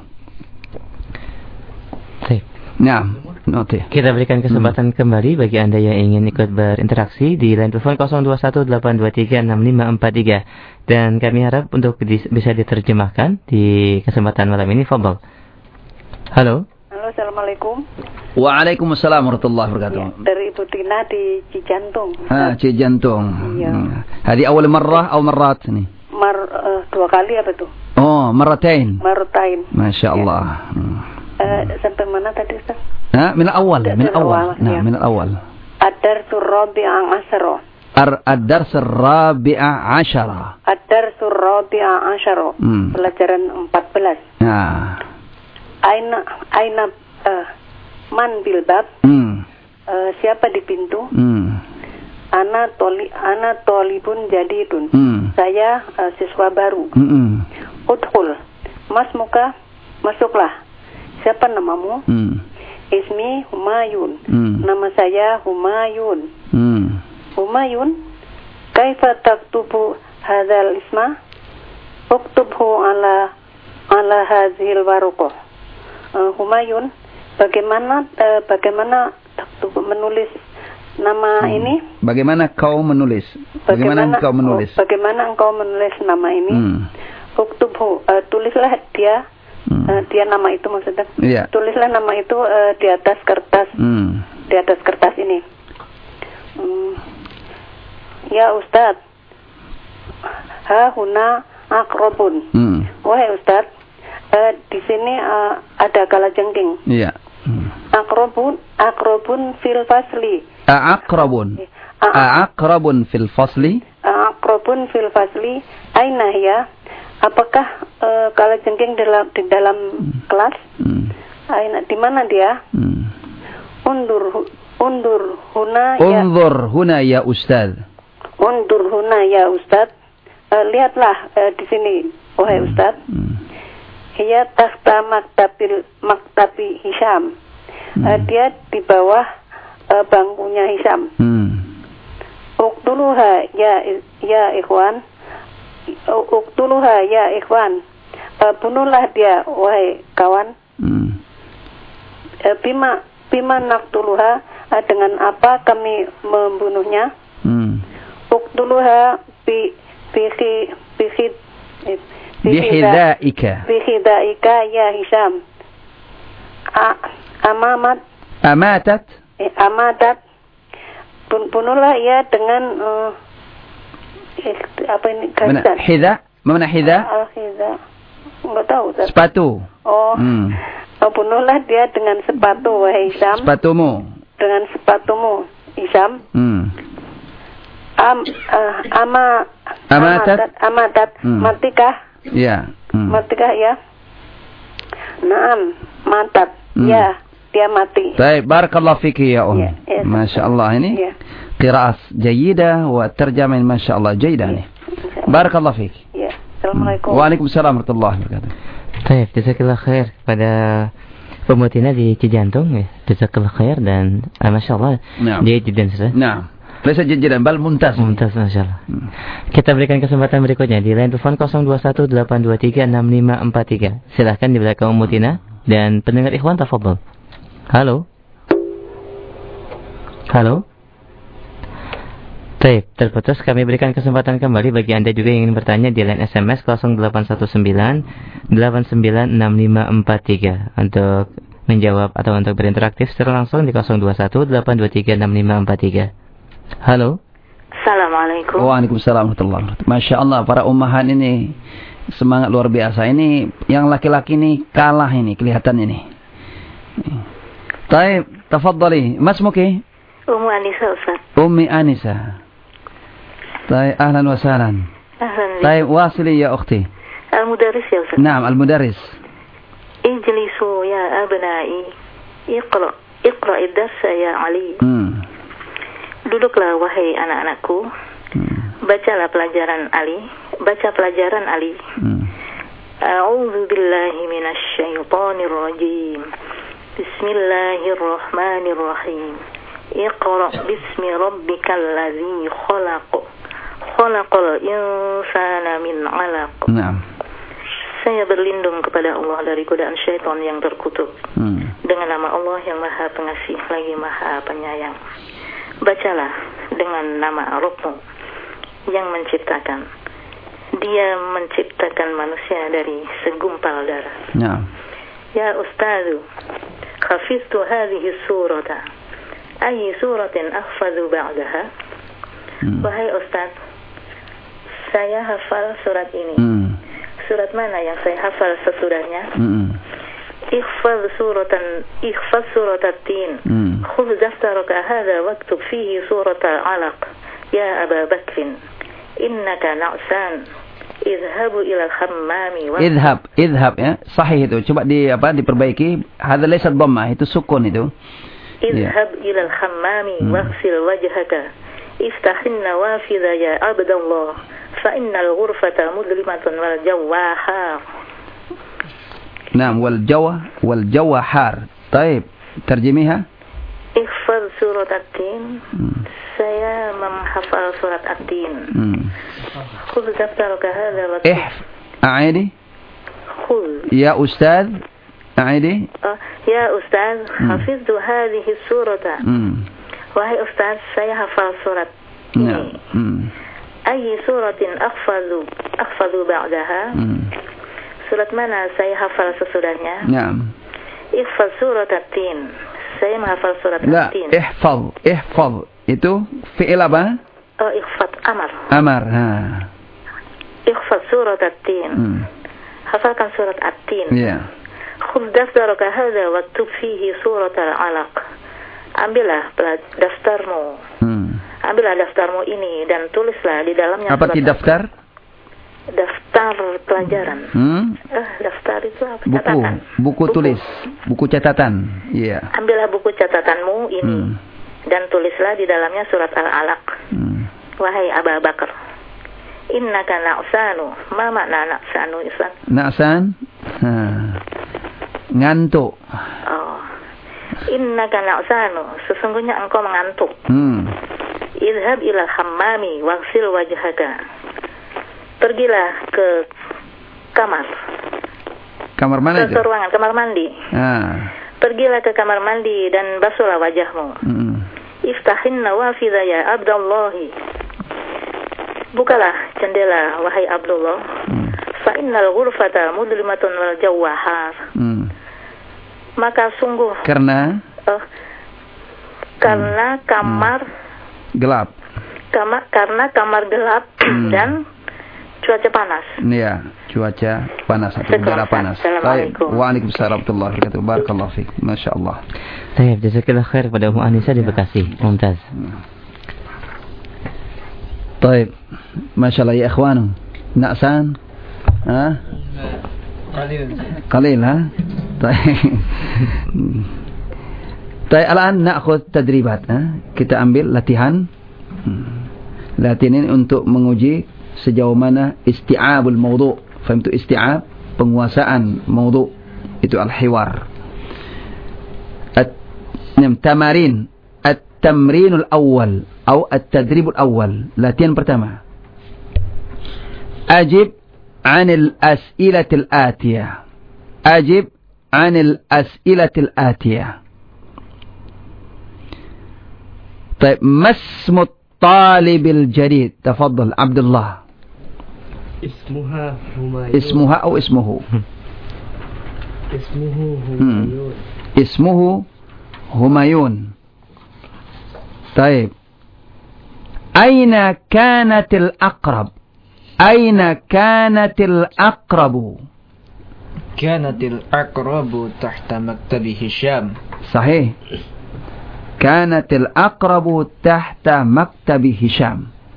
Baik. Naam. Note. Kita berikan kesempatan hmm. kembali bagi Anda yang ingin ikut berinteraksi di line telepon nol dua satu delapan dua tiga enam lima empat tiga. Dan kami harap untuk di, bisa diterjemahkan di kesempatan malam ini. Fadhal. Halo. Halo, Assalamualaikum. Waalaikumsalam warahmatullahi wabarakatuh. Ya, dari Ibu Tina di Cijantung. Ah, Cijantung. Iya. Hadi awal marrah atau marrat nih? Mar uh, dua kali apa tuh? Oh, marratain. Marratain. Masya Allah. Ya. Uh, sampai mana tadi Ustaz? Ha, min al-awwal, min al-awwal. Nah, ya. min al-awwal. Ad-darsu rabi'a asyara. Ad-dars rabi'a asyara. Ad-darsu rabi'a asyara. Hmm. Pelajaran empat belas. Nah. Aina aina uh, man bil bab. Hmm. Uh, siapa di pintu? Hmm. Ana toli ana tolibun jadidun. Hmm. Saya uh, siswa baru. Hmm. Udkhul. Mas muka, masuklah. Siapa namamu? Hmm. Ismi Humayun. Hmm. Nama saya Humayun. Hmm. Humayun, kaifa taktubu hadzal isma? Uktubhu ala ala hadzil waraqah. Uh, Humayun, bagaimana uh, bagaimana taktubu menulis nama hmm. ini? Bagaimana kau menulis? Bagaimana, bagaimana engkau menulis? Oh, bagaimana engkau menulis nama ini? Hmm. Uktubhu, uh, tulislah dia Hmm. Uh, dia nama itu maksudnya. Yeah. Tulislah nama itu uh, di atas kertas. Hmm. Di atas kertas ini. Hmm. Ya Ustaz. Ha huna akrobun. Hmm. Wahai Ustaz, uh, di sini uh, ada kalajengking. Iya. Yeah. Hmm. Akrobun, akrobun fil fasli. Aakrobun. Aakrobun fil fasli. Akrobun fil fasli. Aina ya? Apakah uh, kalajengking dalam di dalam hmm. kelas? Hmm. Aina di mana dia? Hmm. Undur undur huna ya. Undur huna ya Ustaz. Undur huna ya Ustaz. Uh, lihatlah uh, di sini wahai hmm. Ustaz. Hmm. Hiya tahta maktabil maktabi Hisham. Hmm. Uh, dia di bawah uh, bangkunya Hisham. Hmm. Uktuluha ya ya ikhwan. Uktuluha ya ikhwan. Uh, bunuhlah dia wahai kawan. Hmm. Uh, bima bima naktuluha, uh, dengan apa kami membunuhnya? Hmm. Uktuluha bi bihi bihi bihidaika bihidaika ya Hisham. A, amamat amatat eh, amatat Bun, bunuhlah ya dengan uh, eh, apa ini garisan? Hida? Mana hida? Al hida. Enggak tahu. Ustaz. Sepatu. Oh. Hmm. Oh, bunuhlah dia dengan sepatu wahai Hisham. Sepatumu. Dengan sepatumu Hisham. Hmm. Am uh, ama amatat amatat hmm. matikah? Ya. Hmm. Matikah ya? Naam, matat. Hmm. Ya, dia mati. Baik, barakallahu fiki ya Um. Ya, ya, Masya Allah ini. Ya. Qiraat jayidah wa terjemah Masya Allah jayidah ya. nih. Barakallahu fiki. Ya. Assalamualaikum. Waalaikumsalam warahmatullahi wabarakatuh. Baik, jazakallah khair pada pemutina di Cijantung ya. Jazakallah khair dan uh, Masya Allah. Nah. Dia jidan sudah. Nah. Laisa jayidan bal mumtaz. Mumtaz Masya Allah. Hmm. Kita berikan kesempatan berikutnya di line telepon nol dua satu delapan dua tiga enam lima empat tiga. Silahkan di belakang Mutina dan pendengar ikhwan tafadhol. Halo. Halo. Baik, terputus. Kami berikan kesempatan kembali bagi Anda juga yang ingin bertanya di line S M S nol delapan satu sembilan delapan sembilan enam lima empat tiga untuk menjawab atau untuk berinteraktif secara langsung di nol dua satu delapan dua tiga enam lima empat tiga. Halo. Assalamualaikum. Waalaikumsalam warahmatullahi wabarakatuh. Masya Allah, para ummahat ini semangat luar biasa. Ini yang laki-laki ini kalah ini, kelihatan ini. Taib, tafadhali. Masmuki? Ummu Anisa, Ustaz. Ummi Anisa. Taib, ahlan wa sahlan. Ahlan. Taib, wasili ya ukhti. Al-mudarris ya Ustaz. Naam, al-mudarris. Ijlisu ya abnai. Iqra. Iqra ad-darsa ya Ali. Hmm. Duduklah wahai anak-anakku. Hmm. Bacalah pelajaran Ali. Baca pelajaran Ali. Hmm. A'udzu billahi minasy syaithanir rajim. Bismillahirrahmanirrahim. Iqra bismi rabbikal ladzi khalaq. Khalaqal insana min 'alaq. Naam. Saya berlindung kepada Allah dari godaan syaitan yang terkutuk. Hmm. Dengan nama Allah yang Maha Pengasih lagi Maha Penyayang. Bacalah dengan nama Rabbmu yang menciptakan. Dia menciptakan manusia dari segumpal darah. Naam. Ya Ustazu, khafiztu hadhihi surata. Ayy suratin ahfazu ba'daha? Hmm. Wahai Ustaz, saya hafal surat ini. Hmm. Surat mana yang saya hafal sesudahnya? Hmm. احفظ سورة احفظ سورة التين خذ دفترك هذا واكتب فيه سورة العلق يا أبا بكر إنك نعسان اذهب إلى الحمام اذهب اذهب ya sahih itu, coba di apa diperbaiki, hadza laysa dhammah, itu sukun itu. اذهب إلى الحمام واغسل وجهك افتح النوافذ يا عبد الله فإن الغرفة مظلمة والجو حار. نعم والجو والجو حار. طيب ترجميها. احفظ سورة التين. saya menghafal surat At-Tin. خذ دفترك هذا وكتب. احف أعيدي. خذ. يا أستاذ أعيدي. يا أستاذ حفظت هذه السورة. Wahai Ustaz, saya hafal surat ini. Ayy suratin akhfadhu akhfadhu ba'daha. Surat mana saya hafal sesudahnya? Naam. Ihfaz surat At-Tin. Saya menghafal surat At-Tin. La, ihfaz, ihfaz. Itu fi'il apa? Oh, ihfaz amar. Amar, ha. Ihfaz surat At-Tin. Hmm. Hafalkan surat At-Tin. Iya. Yeah. Khudh daftaraka hadha waktub fihi surat al-alaq. Ambillah daftarmu. Hmm. Ambillah daftarmu ini dan tulislah di dalamnya. Apa itu daftar? Daftar pelajaran. Hmm? Eh, daftar itu apa? Buku, catatan. buku tulis, buku catatan. Iya. Yeah. Ambillah buku catatanmu ini hmm. dan tulislah di dalamnya surat Al-Alaq. Hmm. Wahai Abu Bakar, innaka na'sanu. Ma makna na'sanu Islam? Na'san? Ha. Ngantuk. Oh. Innaka na'sanu. Sesungguhnya engkau mengantuk. Hmm. Idhab ila hammami waghsil wajhaka. Pergilah ke kamar. Kamar mana ke itu? Ke ruangan, kamar mandi. Ah. Pergilah ke kamar mandi dan basuhlah wajahmu. Hmm. Iftahin nawafidha ya Abdullahi. Bukalah jendela wahai Abdullah. Hmm. Fa innal ghurfata mudlimatun wal jawwa har. Hmm. Maka sungguh karena uh, karena kamar hmm. gelap. Kamar karena kamar gelap hmm. dan cuaca panas. Iya, cuaca panas atau udara panas. Assalamualaikum. Waalaikumsalam warahmatullahi wabarakatuh. Barakallahu fiik. Masyaallah. Baik, jazakallahu khair pada Ummu Anisa di Bekasi. Mumtaz. Baik. Masyaallah ya ikhwan. Na'san? Ha? Qalil. Qalil ha? Baik. Baik, الآن نأخذ تدريبات. Kita ambil latihan. Latihan ini untuk menguji sejauh mana isti'abul mawdu'. Faham tu isti'ab? Penguasaan mawdu'. Itu al-hiwar. Tamarin. At-tamrinul awal. Atau at-tadribul awal. Latihan pertama. Ajib anil as'ilatil atiyah. Ajib anil as'ilatil atiyah. طيب ما اسم الطالب الجديد؟ تفضل عبد الله. اسمها همايون. اسمها أو اسمه؟ اسمه همايون. اسمه همايون. طيب أين كانت الأقرب؟ أين كانت الأقرب؟ كانت الأقرب تحت مكتب هشام. صحيح. كانت الأقرب تحت مكتب هشام.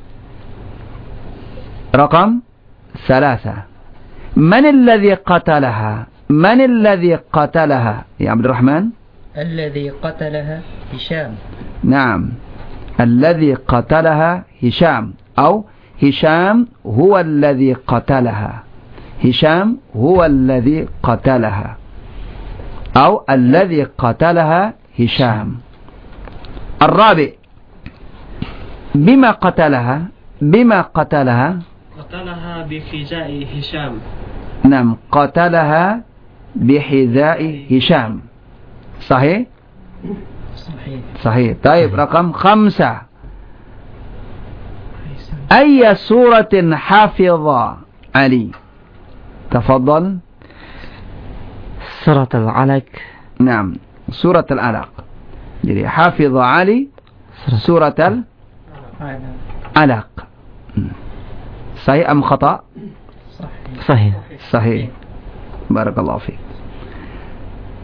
رقم ثلاثة. من الذي قتلها؟ من الذي قتلها يا عبد الرحمن؟ الذي قتلها هشام. نعم، الذي قتلها هشام، أو هشام هو الذي قتلها. هشام هو الذي قتلها، أو الذي قتلها هشام. الرابع، بما قتلها؟ بما قتلها؟ قتلها بحذاء هشام. نعم، قتلها بحذاء هشام. صحيح؟ صحيح. صحيح. طيب رقم خمسة. أي سورة حفظ علي؟ تفضل. سورة العلق. نعم، سورة العلق. Jadi حافظ علي سورة العلق. صحيح أم خطأ؟ صحيح. صحيح. بارك الله فيك.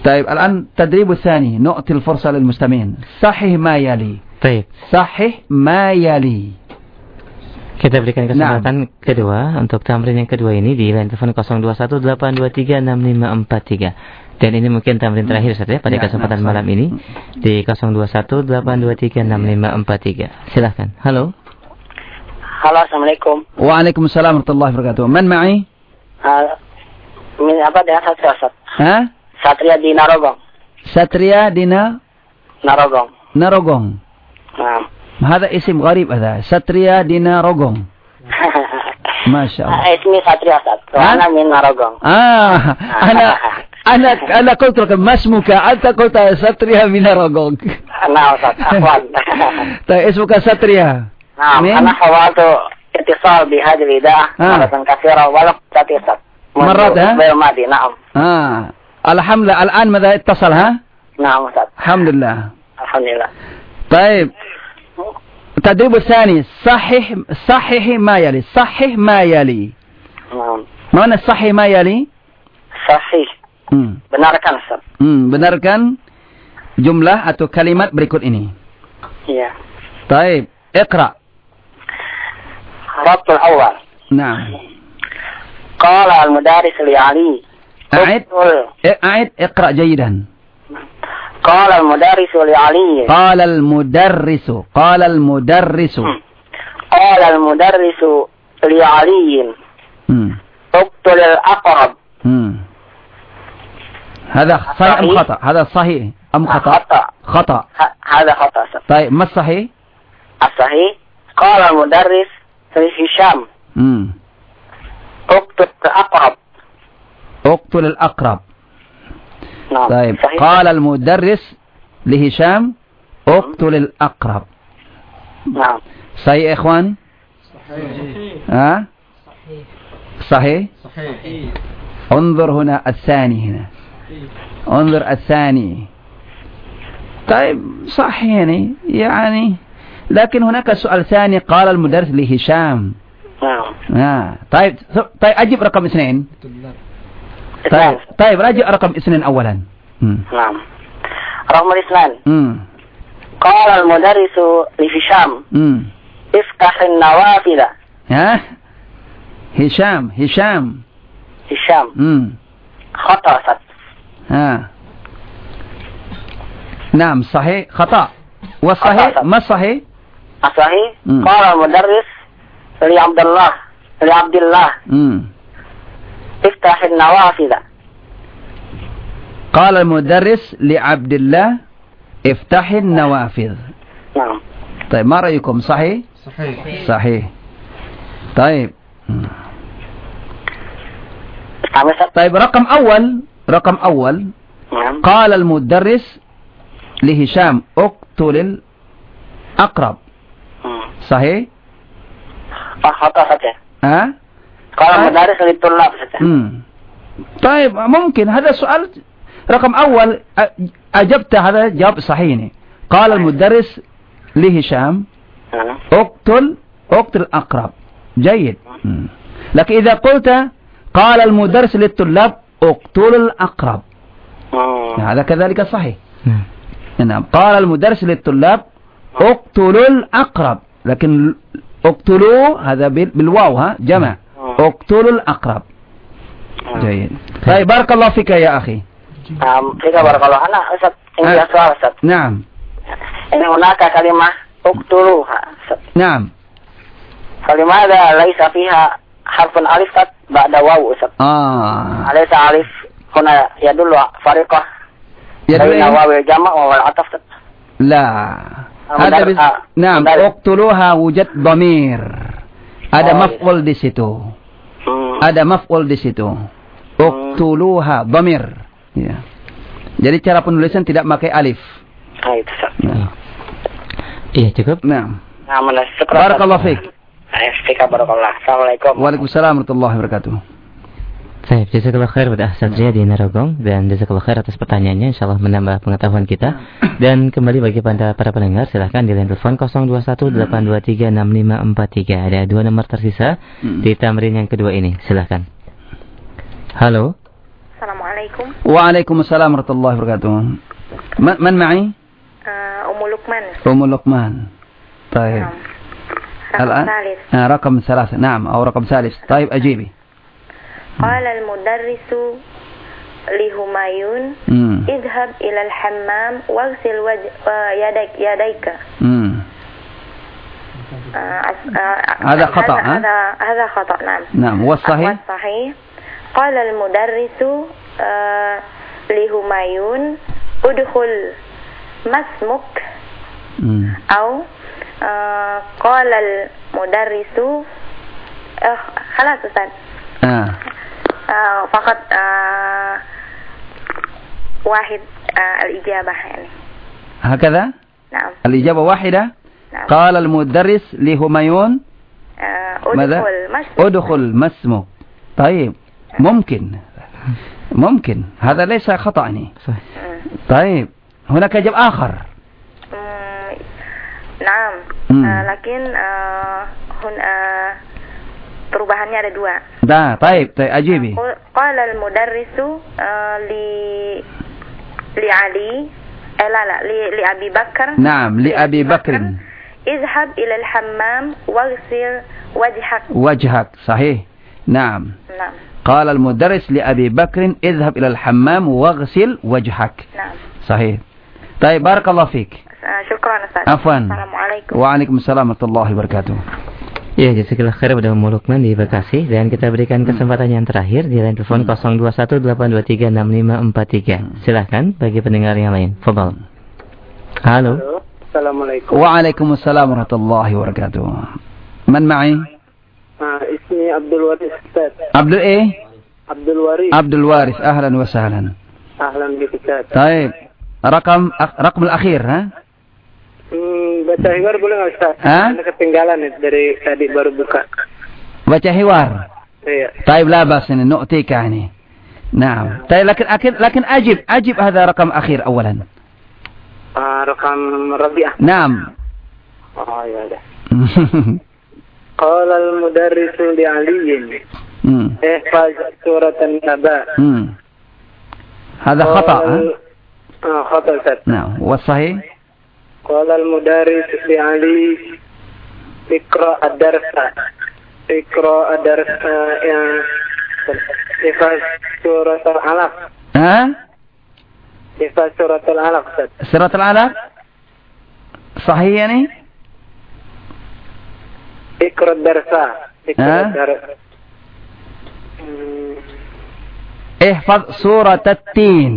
طيب الآن تدريب الثاني نعطي الفرصة للمستمعين. صحيح ما يلي. طيب. صحيح ما يلي. Kita berikan kesempatan nah. kedua untuk tamrin yang kedua ini di line telepon nol dua satu delapan dua tiga enam lima empat tiga. Dan ini mungkin tamrin terakhir Ustaz ya pada ya, kesempatan nah, malam ini di nol dua satu delapan dua tiga enam lima empat tiga. Silakan. Halo. Halo, Assalamualaikum. Waalaikumsalam warahmatullahi wabarakatuh. Man ma'i? Uh, apa dengan Satria Ustaz? Hah? Satria di Narogong. Satria di na? Narogong. Narogong. Nah. هذا اسم غريب هذا. Satria di Narogong. ما شاء الله. اسمي Satria Ustaz. أنا من Narogong. آه أنا أنا أنا قلت لك ما اسمك؟ أنت قلت Satria من Narogong. نعم Ustaz. أخوان. طيب اسمك Satria. نعم. أنا حاولت اتصال بهذه الإذاعة مرة كثيرة ولم تتصل. مرات ها؟ بالماضي نعم. آه الحمد لله. الآن ماذا اتصل ها؟ نعم أستاذ. الحمد لله. الحمد لله. طيب التدريب الثاني صحيح صحيح ما يلي. صحيح ما يلي. نعم. ما معنى صحيح ما يلي؟ صحيح. Hmm. Benarkan Ustaz. Hmm, benarkan jumlah atau kalimat berikut ini. Iya. طيب اقرأ. ربط الأول. نعم. قال المدرس لعلي. أعد أعد اقرأ جيدا. قال المدرس لعلي. قال المدرس قال المدرس قال المدرس لعلي اقتل الأقرب. هذا صحيح أم خطأ؟ هذا صحيح أم خطأ؟ خطأ. خطأ. هذا خطأ. طيب ما الصحيح؟ الصحيح قال المدرس لهشام اقتل الأقرب. اقتل الأقرب. نعم. طيب صحيح. قال المدرس لهشام اقتل الأقرب. نعم. صحيح يا إخوان؟ صحيح. ها؟ صحيح. صحيح. انظر هنا الثاني هنا. انظر الثاني. طيب صح يعني يعني لكن هناك سؤال ثاني قال المدرس لهشام. نعم. آه. طيب طيب أجيب رقم اثنين. طيب طيب راجع رقم اثنين أولا. نعم. رقم اثنين. مم. قال المدرس لهشام افتح النوافذ. ها؟ هشام هشام هشام. مم. خطأ. ها. نعم صحيح خطأ. والصحيح ما الصحيح؟ الصحيح قال المدرس لعبد الله لعبد الله افتح النوافذ. قال المدرس لعبد الله افتح النوافذ. نعم. طيب ما رأيكم صحيح؟ صحيح. صحيح. طيب. طيب رقم أول رقم أول نعم. قال المدرس لهشام اقتل الأقرب. صحيح؟ خطأ صحيح. ها؟ قال المدرس للطلاب. طيب ممكن هذا سؤال رقم أول أجبت هذا جواب صحيح. قال المدرس لهشام اقتل اقتل الأقرب. جيد. لكن إذا قلت قال المدرس للطلاب اقتل الأقرب هذا كذلك صحيح. نعم. قال المدرس للطلاب اقتلوا الأقرب لكن اقتلوا هذا بالواو ها جمع. اقتلوا الأقرب. جيد. طيب بارك الله فيك يا أخي. نعم. فيك بارك الله. أنا أستاذ إنجاز سؤال أستاذ. نعم. إن هناك كلمة اقتلوها. نعم. فلماذا ليس فيها حرف ألف بعد واو أستاذ؟ آه. أليس ألف هنا يدل فرقة بين واو الجمع وواو العطف؟ لا. هذا بس... نعم اقتلوها وجد ضمير. Ada maf'ul di situ. Ada maf'ul di situ. Uqtuluha dhamir. Ya. Jadi cara penulisan tidak pakai alif. Ah, itu Ustaz. Iya, cukup. Nah. Nah, barakallahu fiik. Fiik barakallah. Assalamualaikum. Waalaikumsalam warahmatullahi wabarakatuh. Baik, jazakallah khair pada Ustaz Zia di Narogong dan jazakallah khair atas pertanyaannya, insyaallah menambah pengetahuan kita. Dan kembali bagi para para pendengar, silahkan di line telepon nol dua satu delapan dua tiga enam lima empat tiga. Ada dua nomor tersisa di tamrin yang kedua ini. Silahkan. Halo. Assalamualaikum. Assalamualaikum. Waalaikumsalam warahmatullahi wabarakatuh. Man, man ma'i? Uh, Ummu Luqman. Ummu Luqman. طيب. الآن آه رقم ثلاثة. نعم أو رقم ثالث. طيب أجيبي. قال المدرس لهمايون اذهب إلى الحمام واغسل وجه يديك يديك. هذا خطأ. هذا هذا خطأ. نعم. نعم والصحيح. والصحيح قال المدرس لهمايون ادخل ما اسمك أو قال المدرس خلاص أستاذ. فقط واحد الإجابة يعني. هكذا؟ نعم. الإجابة واحدة؟ نعم. قال المدرس لهمايون ماذا؟ ادخل ما اسمك. طيب ممكن ممكن هذا ليس خطأ. طيب هناك جواب آخر. نعم. uh, لكن uh, هن uh, perubahannya ada dua. Dah, طيب, طيب أجيبي. قال المدرس uh, li li Ali, eh la la li li Abi Bakar. نعم, li Abi Bakr. اذهب إلى الحمام واغسل وجهك. وجهك, صحيح. نعم. نعم. قال المدرس لأبي بكر اذهب إلى الحمام واغسل وجهك. نعم. صحيح. طيب بارك الله فيك. Syukran Ustaz. Afwan. Assalamualaikum. Waalaikumsalam warahmatullahi wabarakatuh. Ya, jazakallahu khair pada Ummu Luqman di Bekasi, dan kita berikan kesempatan yang terakhir di line telepon nol dua satu delapan dua tiga enam lima empat tiga. Silakan bagi pendengar yang lain. Fadhal. Halo. Halo. Assalamualaikum. Waalaikumsalam warahmatullahi wabarakatuh. Man ma'i? Ah, ismi Abdul Waris Ustaz. Abdul eh? Abdul Waris. Abdul Waris, ahlan wa sahlan. Ahlan bik Ustaz. Baik. Rakam rakam al-akhir, ha? Hmm, baca hiwar boleh nggak Ustaz? Ha? Ada ketinggalan nih dari tadi baru buka. Baca hiwar. Iya. طيب لا بأس نؤتيك يعني. نعم. طيب لكن لكن لكن أجب أجب هذا رقم أخير أولا. Ah, rakam Rabi'ah. نعم. Oh ya dah. Qala al-mudarris li Aliyin. Ihfaz surat an-Naba. هذا خطأ. آه خطأ Ustaz. نعم. والصحيح؟ قال المدرس لعلي اقرأ الدرس اقرأ الدرس احفظ سورة العلق. ها؟ احفظ سورة العلق Ustaz. سورة العلق؟ صحيح يعني؟ اقرأ الدرس اقرأ الدرس احفظ سورة التين.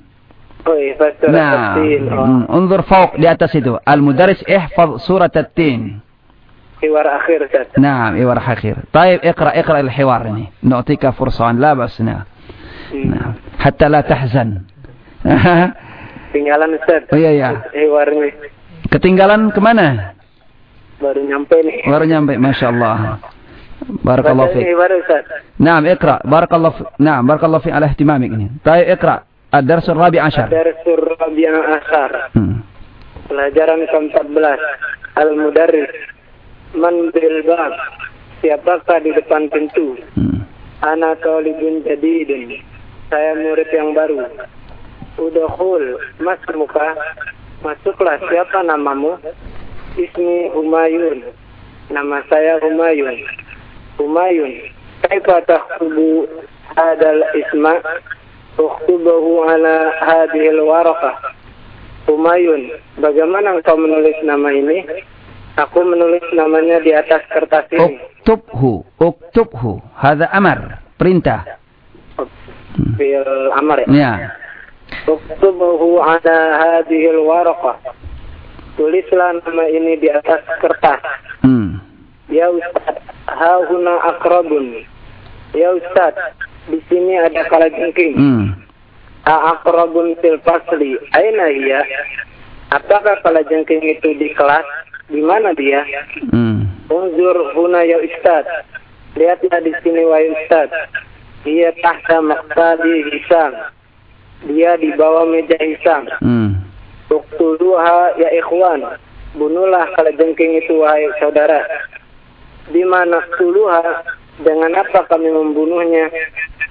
نعم. انظر فوق di atas itu. المدرس احفظ سورة التين. حوار أخير Ustaz. نعم حوار أخير. طيب اقرأ اقرأ الحوار ini. نعطيك فرصة لا بأس. نعم. حتى لا تحزن. Ketinggalan Ustaz. Oh iya iya. Hiwarnya. Ketinggalan kemana? Baru nyampe nih. Baru nyampe, masya Allah. Barakallahu fiik. نعم اقرأ. بارك الله في... نعم بارك الله فيك على اهتمامك ini. طيب اقرأ. الدرس الرابع عشر. الدرس الرابع عشر. Pelajaran keempat belas. Al-Mudarris. Man bil bab. Siapakah di depan pintu? Ana talibun jadidun. Saya murid yang baru. Udkhul. Masmuka. Masuklah. Siapa namamu? Ismi Humayun. Nama saya Humayun. Humayun. Kaifa takhtubu hadal isma? Ukhtubahu ala hadhil waraqah. Humayun, bagaimana engkau menulis nama ini? Aku menulis namanya di atas kertas ini. Uktubhu, uktubhu. Hadha amar, perintah. Bil amar ya? Ya. Ukhtubahu ala hadhil waraqah. Tulislah nama ini di atas kertas. Hmm. Ya Ustaz, hahuna akrabun. Ya Ustaz, di sini ada kalajengking. Hmm. Aqrabun fil fasli. Aina hiya? Apakah kalajengking itu di kelas? Di mana dia? Hmm. Unzur huna ya Ustaz. Lihatlah di sini wahai Ustaz. Dia tahta maqtadi Hisam. Dia di bawah meja Hisam. Hmm. Uqtuluha ya ikhwan. Bunuhlah kalajengking itu wahai saudara. Di mana tuluha? Dengan apa kami membunuhnya?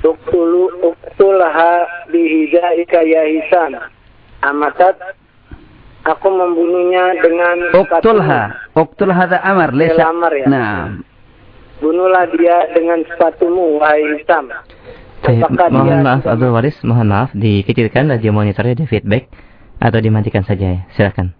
Uqtulu uqtulha bihijaika ya Hisam. Amatat, aku membunuhnya dengan Uqtulha. Uqtulha hadza amar, laysa amar ya. Nah. Bunuhlah dia dengan sepatumu wahai Hisam. Mohon maaf Abdul Waris, mohon maaf dikecilkan radio monitornya, di feedback atau dimatikan saja ya. Silakan.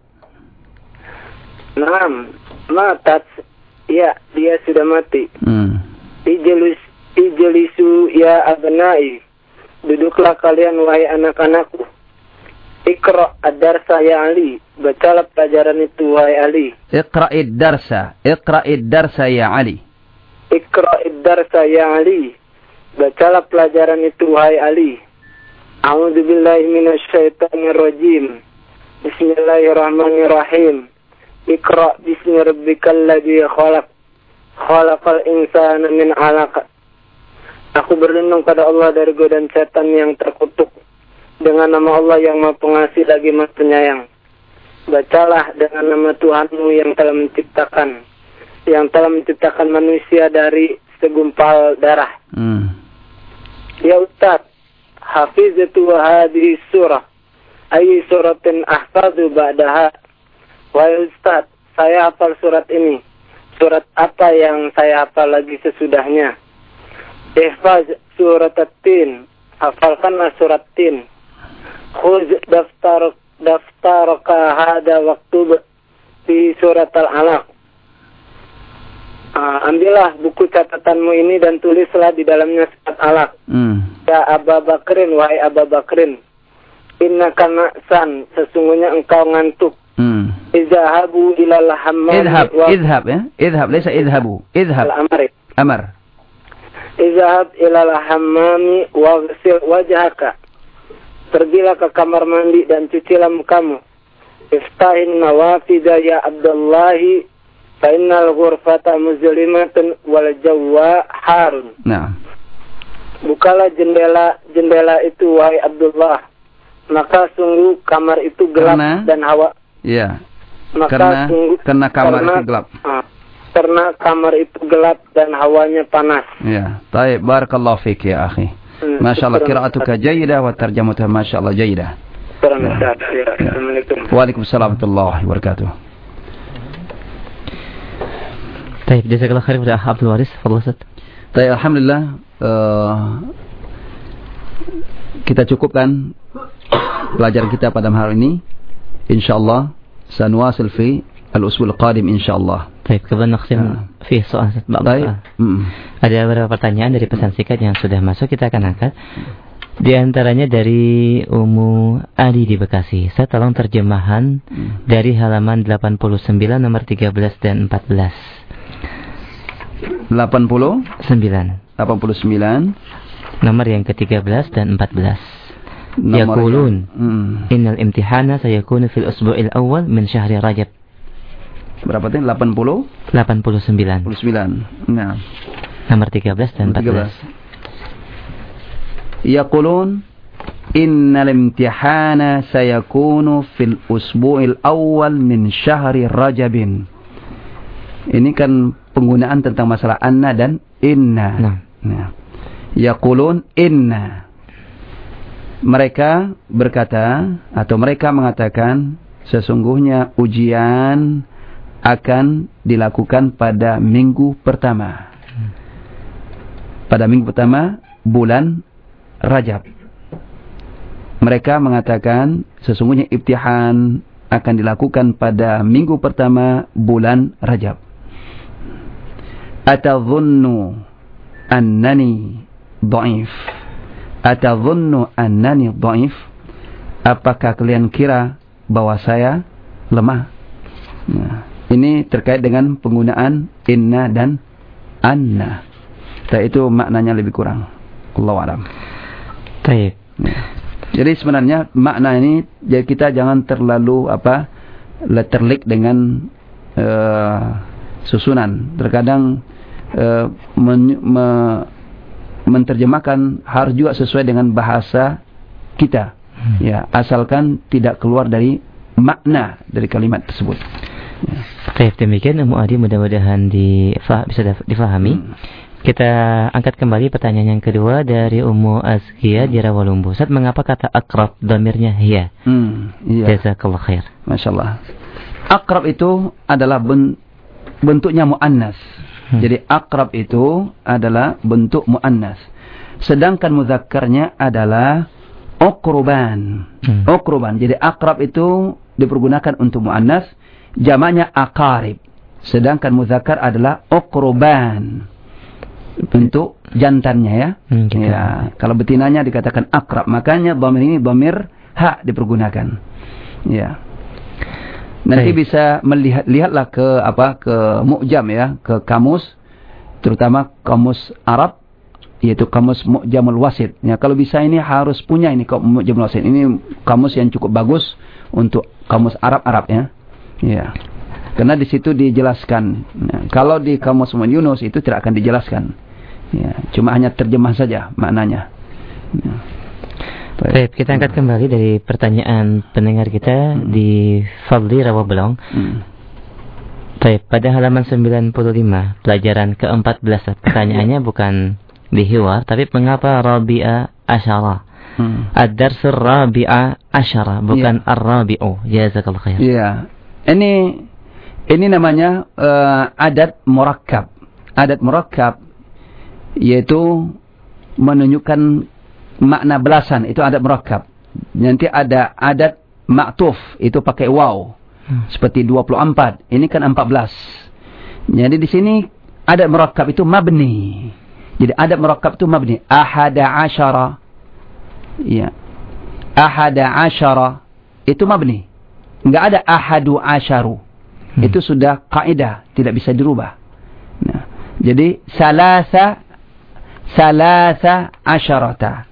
Naam, matat. Ya, dia sudah mati. Hmm. Ijlis ijlisu ya abnai. Duduklah kalian wahai anak-anakku. Iqra ad-darsa ya Ali. Bacalah pelajaran itu wahai Ali. Iqra'id darsa. Iqra'id darsa ya Ali. Iqra'id darsa ya Ali. Bacalah pelajaran itu wahai Ali. A'udzubillahi minasyaitonir rajim. Bismillahirrahmanirrahim. Iqra' bismi rabbikal ladzi khalaq. Khalaqal insana min 'alaq. Aku berlindung pada Allah dari godaan setan yang terkutuk. Dengan nama Allah yang Maha Pengasih lagi Maha Penyayang. Bacalah dengan nama Tuhanmu yang telah menciptakan. Yang telah menciptakan manusia dari segumpal darah. Hmm. Ya Ustaz, hafizatu hadhihi surah. Ayy suratin ahfazu ba'daha. Wahai Ustaz, saya hafal surat ini. Surat apa yang saya hafal lagi sesudahnya? Ihfaz surat at-tin. Hafalkanlah surat tin. Khuz daftar daftaraka hada waktub fi surat al-alaq. Uh, ambillah buku catatanmu ini dan tulislah di dalamnya surat Alaq. Hmm. Ya Aba Bakrin, wahai Aba Bakrin. Innaka na'san, sesungguhnya engkau ngantuk. Hmm. Izhabu ilal hammam. Idhab, idhab ya. Idhab, laysa idhabu. Idhab. Al-amr. Amar. Izhab ilal hammami waghsil wajhaka. Pergilah ke kamar mandi dan cucilah mukamu. Iftahin nawafida ya Abdullahi. Fa'innal ghurfata muzlimatun wal jawwa harun. Nah. Bukalah jendela-jendela itu wahai Abdullah. Maka sungguh kamar itu gelap karena, dan hawa. Iya. Maka karena, sungguh karena kamar karena, itu gelap. Uh, karena kamar itu gelap dan hawanya panas. Iya. Baik, barakallahu fik ya akhi. Hmm, Masyaallah qira'atuka jayyidah wa tarjamatuha masyaallah jayyidah. Assalamualaikum. Waalaikumsalam warahmatullahi wabarakatuh. Baik, jazakallahu khair kepada Abdul Waris. Fadhil Ustaz. Baik, alhamdulillah uh, kita cukupkan pelajaran kita pada hari ini. Insyaallah sanwasil fi al-usbul qadim insyaallah. Baik, kemudian nakhtim fi soal Ustaz. Baik. Mm. Ada beberapa pertanyaan dari pesan singkat yang sudah masuk, kita akan angkat. Di antaranya dari Umu Adi di Bekasi. Saya tolong terjemahan hmm. dari halaman delapan puluh sembilan nomor tiga belas dan empat belas. delapan puluh sembilan. delapan puluh sembilan nomor yang ke-tiga belas dan empat belas. Yaqulun hmm. innal imtihana sayakunu fil usbu'il awal min syahri Rajab. Berapa tadi? delapan puluh? delapan puluh sembilan. delapan puluh sembilan. Nah. Nomor tiga belas dan empat belas. Yaqulun innal imtihana sayakunu fil usbu'il awal min syahri Rajabin. Ini kan penggunaan tentang masalah anna dan inna. Nah. Nah. Yaqulun inna. Mereka berkata atau mereka mengatakan sesungguhnya ujian akan dilakukan pada minggu pertama. Pada minggu pertama bulan Rajab. Mereka mengatakan sesungguhnya imtihan akan dilakukan pada minggu pertama bulan Rajab. Atadhunnu annani dhaif. Atadhunnu annani dhaif. Apakah kalian kira bahwa saya lemah? Nah, ini terkait dengan penggunaan inna dan anna. Dan itu maknanya lebih kurang. Allahu a'lam. Baik. Ya. Jadi sebenarnya makna ini jadi kita jangan terlalu apa terlik dengan uh, susunan. Terkadang uh, men, me, menterjemahkan harus juga sesuai dengan bahasa kita. Hmm. Ya, asalkan tidak keluar dari makna dari kalimat tersebut. Ya. Baik, demikian Umu Adi, mudah-mudahan difah, bisa difahami. Hmm. Kita angkat kembali pertanyaan yang kedua dari Ummu Azkia di Rawalumbu. Ustaz, mengapa kata akrab dhamirnya hiya? Hmm, iya. Jazakallah khair. Masyaallah. Akrab itu adalah ben, bentuknya muannas. Hmm. Jadi akrab itu adalah bentuk muannas. Sedangkan mudzakarnya adalah uqruban. Hmm. Uqruban. Jadi akrab itu dipergunakan untuk muannas, jamaknya aqarib. Sedangkan mudzakar adalah uqruban. Bentuk jantannya ya. Hmm, gitu. Ya, kalau betinanya dikatakan akrab, makanya dhamir ini dhamir ha dipergunakan. Ya. Nanti Hai. bisa melihat lihatlah ke apa ke mu'jam ya, ke kamus, terutama kamus Arab, yaitu kamus Mu'jamul Wasit. Ya, kalau bisa ini harus punya ini kamus Mu'jamul Wasit. Ini kamus yang cukup bagus untuk kamus Arab-Arab ya. Ya. Karena di situ dijelaskan. Ya, kalau di kamus Muhammad Yunus itu tidak akan dijelaskan. Ya, cuma hanya terjemah saja maknanya. Ya. Baik, kita angkat kembali dari pertanyaan pendengar kita hmm. di Fadli Rawabelong. Hmm. Baik, pada halaman sembilan puluh lima, pelajaran ke empat belas, pertanyaannya bukan di hiwar, tapi mengapa Rabi'a Asyara? Hmm. Ad-Darsur Rabi'a Asyara, bukan yeah. Ar-Rabi'u. Jazakallahu khair. Iya. Yeah. Ini ini namanya uh, adat murakkab. Adat murakkab yaitu menunjukkan makna belasan, itu adat murakkab. Nanti ada adat ma'tuf, itu pakai waw. Hmm. Seperti dua puluh empat, ini kan empat belas. Jadi di sini adat murakkab itu mabni. Jadi adat murakkab itu mabni. Ahada asyara. Ya. Ahada asyara itu mabni. Enggak ada ahadu asyaru. Hmm. Itu sudah kaidah, tidak bisa dirubah. Nah, jadi salasa salasa asyarata.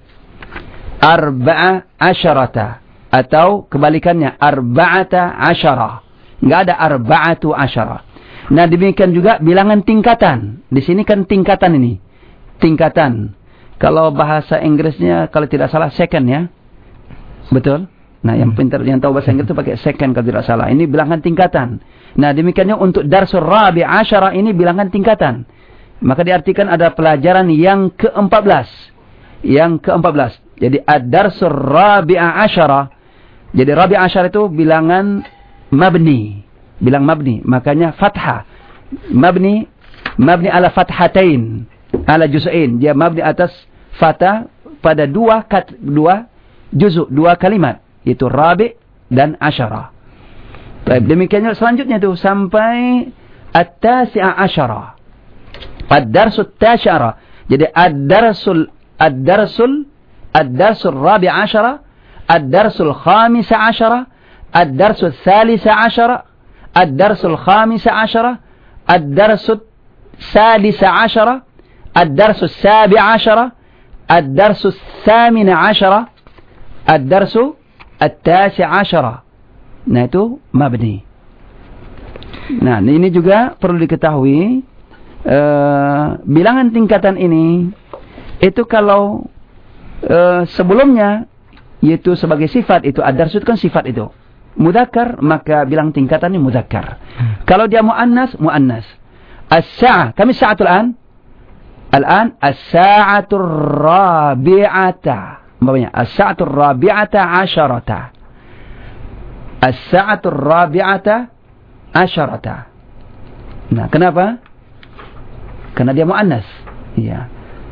Arba'a asyarata. Atau kebalikannya arba'ata asyara. Enggak ada arba'atu asyara. Nah, demikian juga bilangan tingkatan. Di sini kan tingkatan ini. Tingkatan. Kalau bahasa Inggrisnya kalau tidak salah second ya. Betul? Nah, yang pintar yang tahu bahasa Inggris itu pakai second kalau tidak salah. Ini bilangan tingkatan. Nah, demikiannya untuk Darsul Rabi' Asyara ini bilangan tingkatan. Maka diartikan ada pelajaran yang keempat belas. Yang keempat belas. Jadi Ad-Darsul Rabi' Asyara. Jadi Rabi' Asyara itu bilangan mabni. Bilang mabni. Makanya fathah. Mabni. Mabni ala fathatain. Ala juz'ain. Dia mabni atas fathah pada dua kat, dua juzuk, dua kalimat. Itu Rabi' dan Asyara. Baik, demikiannya selanjutnya itu sampai At-Tasi'a Asyara. Ad-Darsul Tasyara. Jadi Ad-Darsul Ad-Darsul Ad-Darsul Rabi' Asyara, Ad-Darsul Khamisa Asyara, Ad-Darsul Thalisa Asyara, Ad-Darsul Khamisa Asyara, Ad-Darsul Sadisa Asyara, Ad-Darsul Sabi'a Asyara, Ad-Darsul Thamina Asyara, Ad-Darsul At-Tasi'a Asyara. Nah, itu mabni. Nah, ini juga perlu diketahui uh, bilangan tingkatan ini itu kalau uh, sebelumnya yaitu sebagai sifat itu ad-darsu itu kan sifat itu mudzakkar, maka bilang tingkatannya mudzakkar. Hmm. Kalau dia muannas, muannas. As-sa'a, kami sa'atul an? Al-an as-sa'atur rabi'ata. Maksudnya as-sa'atur rabi'ata asyarata. As-sa'atur rabi'ata asyarata. Nah, kenapa? Karena dia muannas. Iya.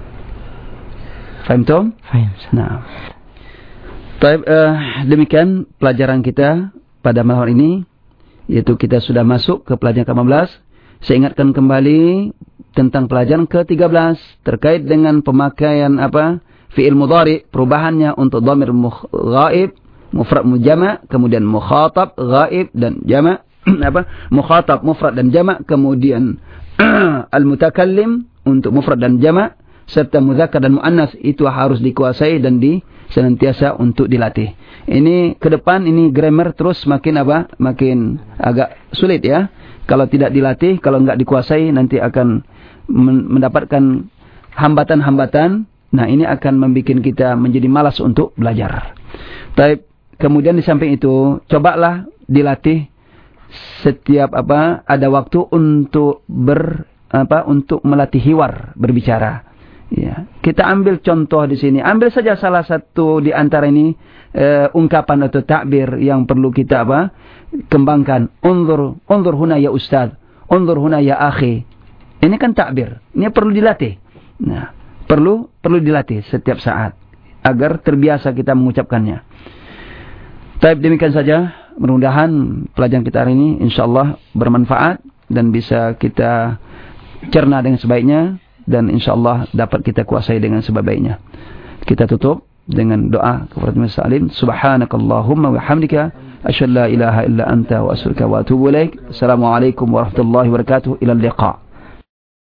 Faham tum? Faham. Nah. Baik, uh, demikian pelajaran kita pada malam ini, yaitu kita sudah masuk ke pelajaran ke lima belas. Saya ingatkan kembali tentang pelajaran ke tiga belas terkait dengan pemakaian apa? Fi'il mudhari, perubahannya untuk dhamir ghaib, mufrad mujama', kemudian mukhatab ghaib dan jama', apa? Mukhatab mufrad dan jama', kemudian al-mutakallim untuk mufrad dan jama', serta mudzakkar dan muannas itu harus dikuasai dan di senantiasa untuk dilatih. Ini ke depan ini grammar terus makin apa? Makin agak sulit ya. Kalau tidak dilatih, kalau enggak dikuasai nanti akan mendapatkan hambatan-hambatan. Nah, ini akan membuat kita menjadi malas untuk belajar. Tapi kemudian di samping itu, cobalah dilatih setiap apa ada waktu untuk apa untuk melatih hiwar, berbicara. Ya, kita ambil contoh di sini. Ambil saja salah satu di antara ini uh, ungkapan atau takbir yang perlu kita apa? Kembangkan. Unzur, unzur huna ya ustaz. Unzur huna ya akhi. Ini kan takbir. Ini perlu dilatih. Nah, perlu perlu dilatih setiap saat agar terbiasa kita mengucapkannya. Baik, demikian saja. Mudah-mudahan pelajaran kita hari ini insyaallah bermanfaat dan bisa kita cerna dengan sebaiknya. Dan insyaAllah dapat kita kuasai dengan sebaik-baiknya. Kita tutup dengan doa kepada Nabi Salim. Subhanakallahumma wa hamdika asyhadu an la ilaha illa anta wa astaghfiruka wa atubu ilaik. Assalamualaikum warahmatullahi wabarakatuh. Ila liqa.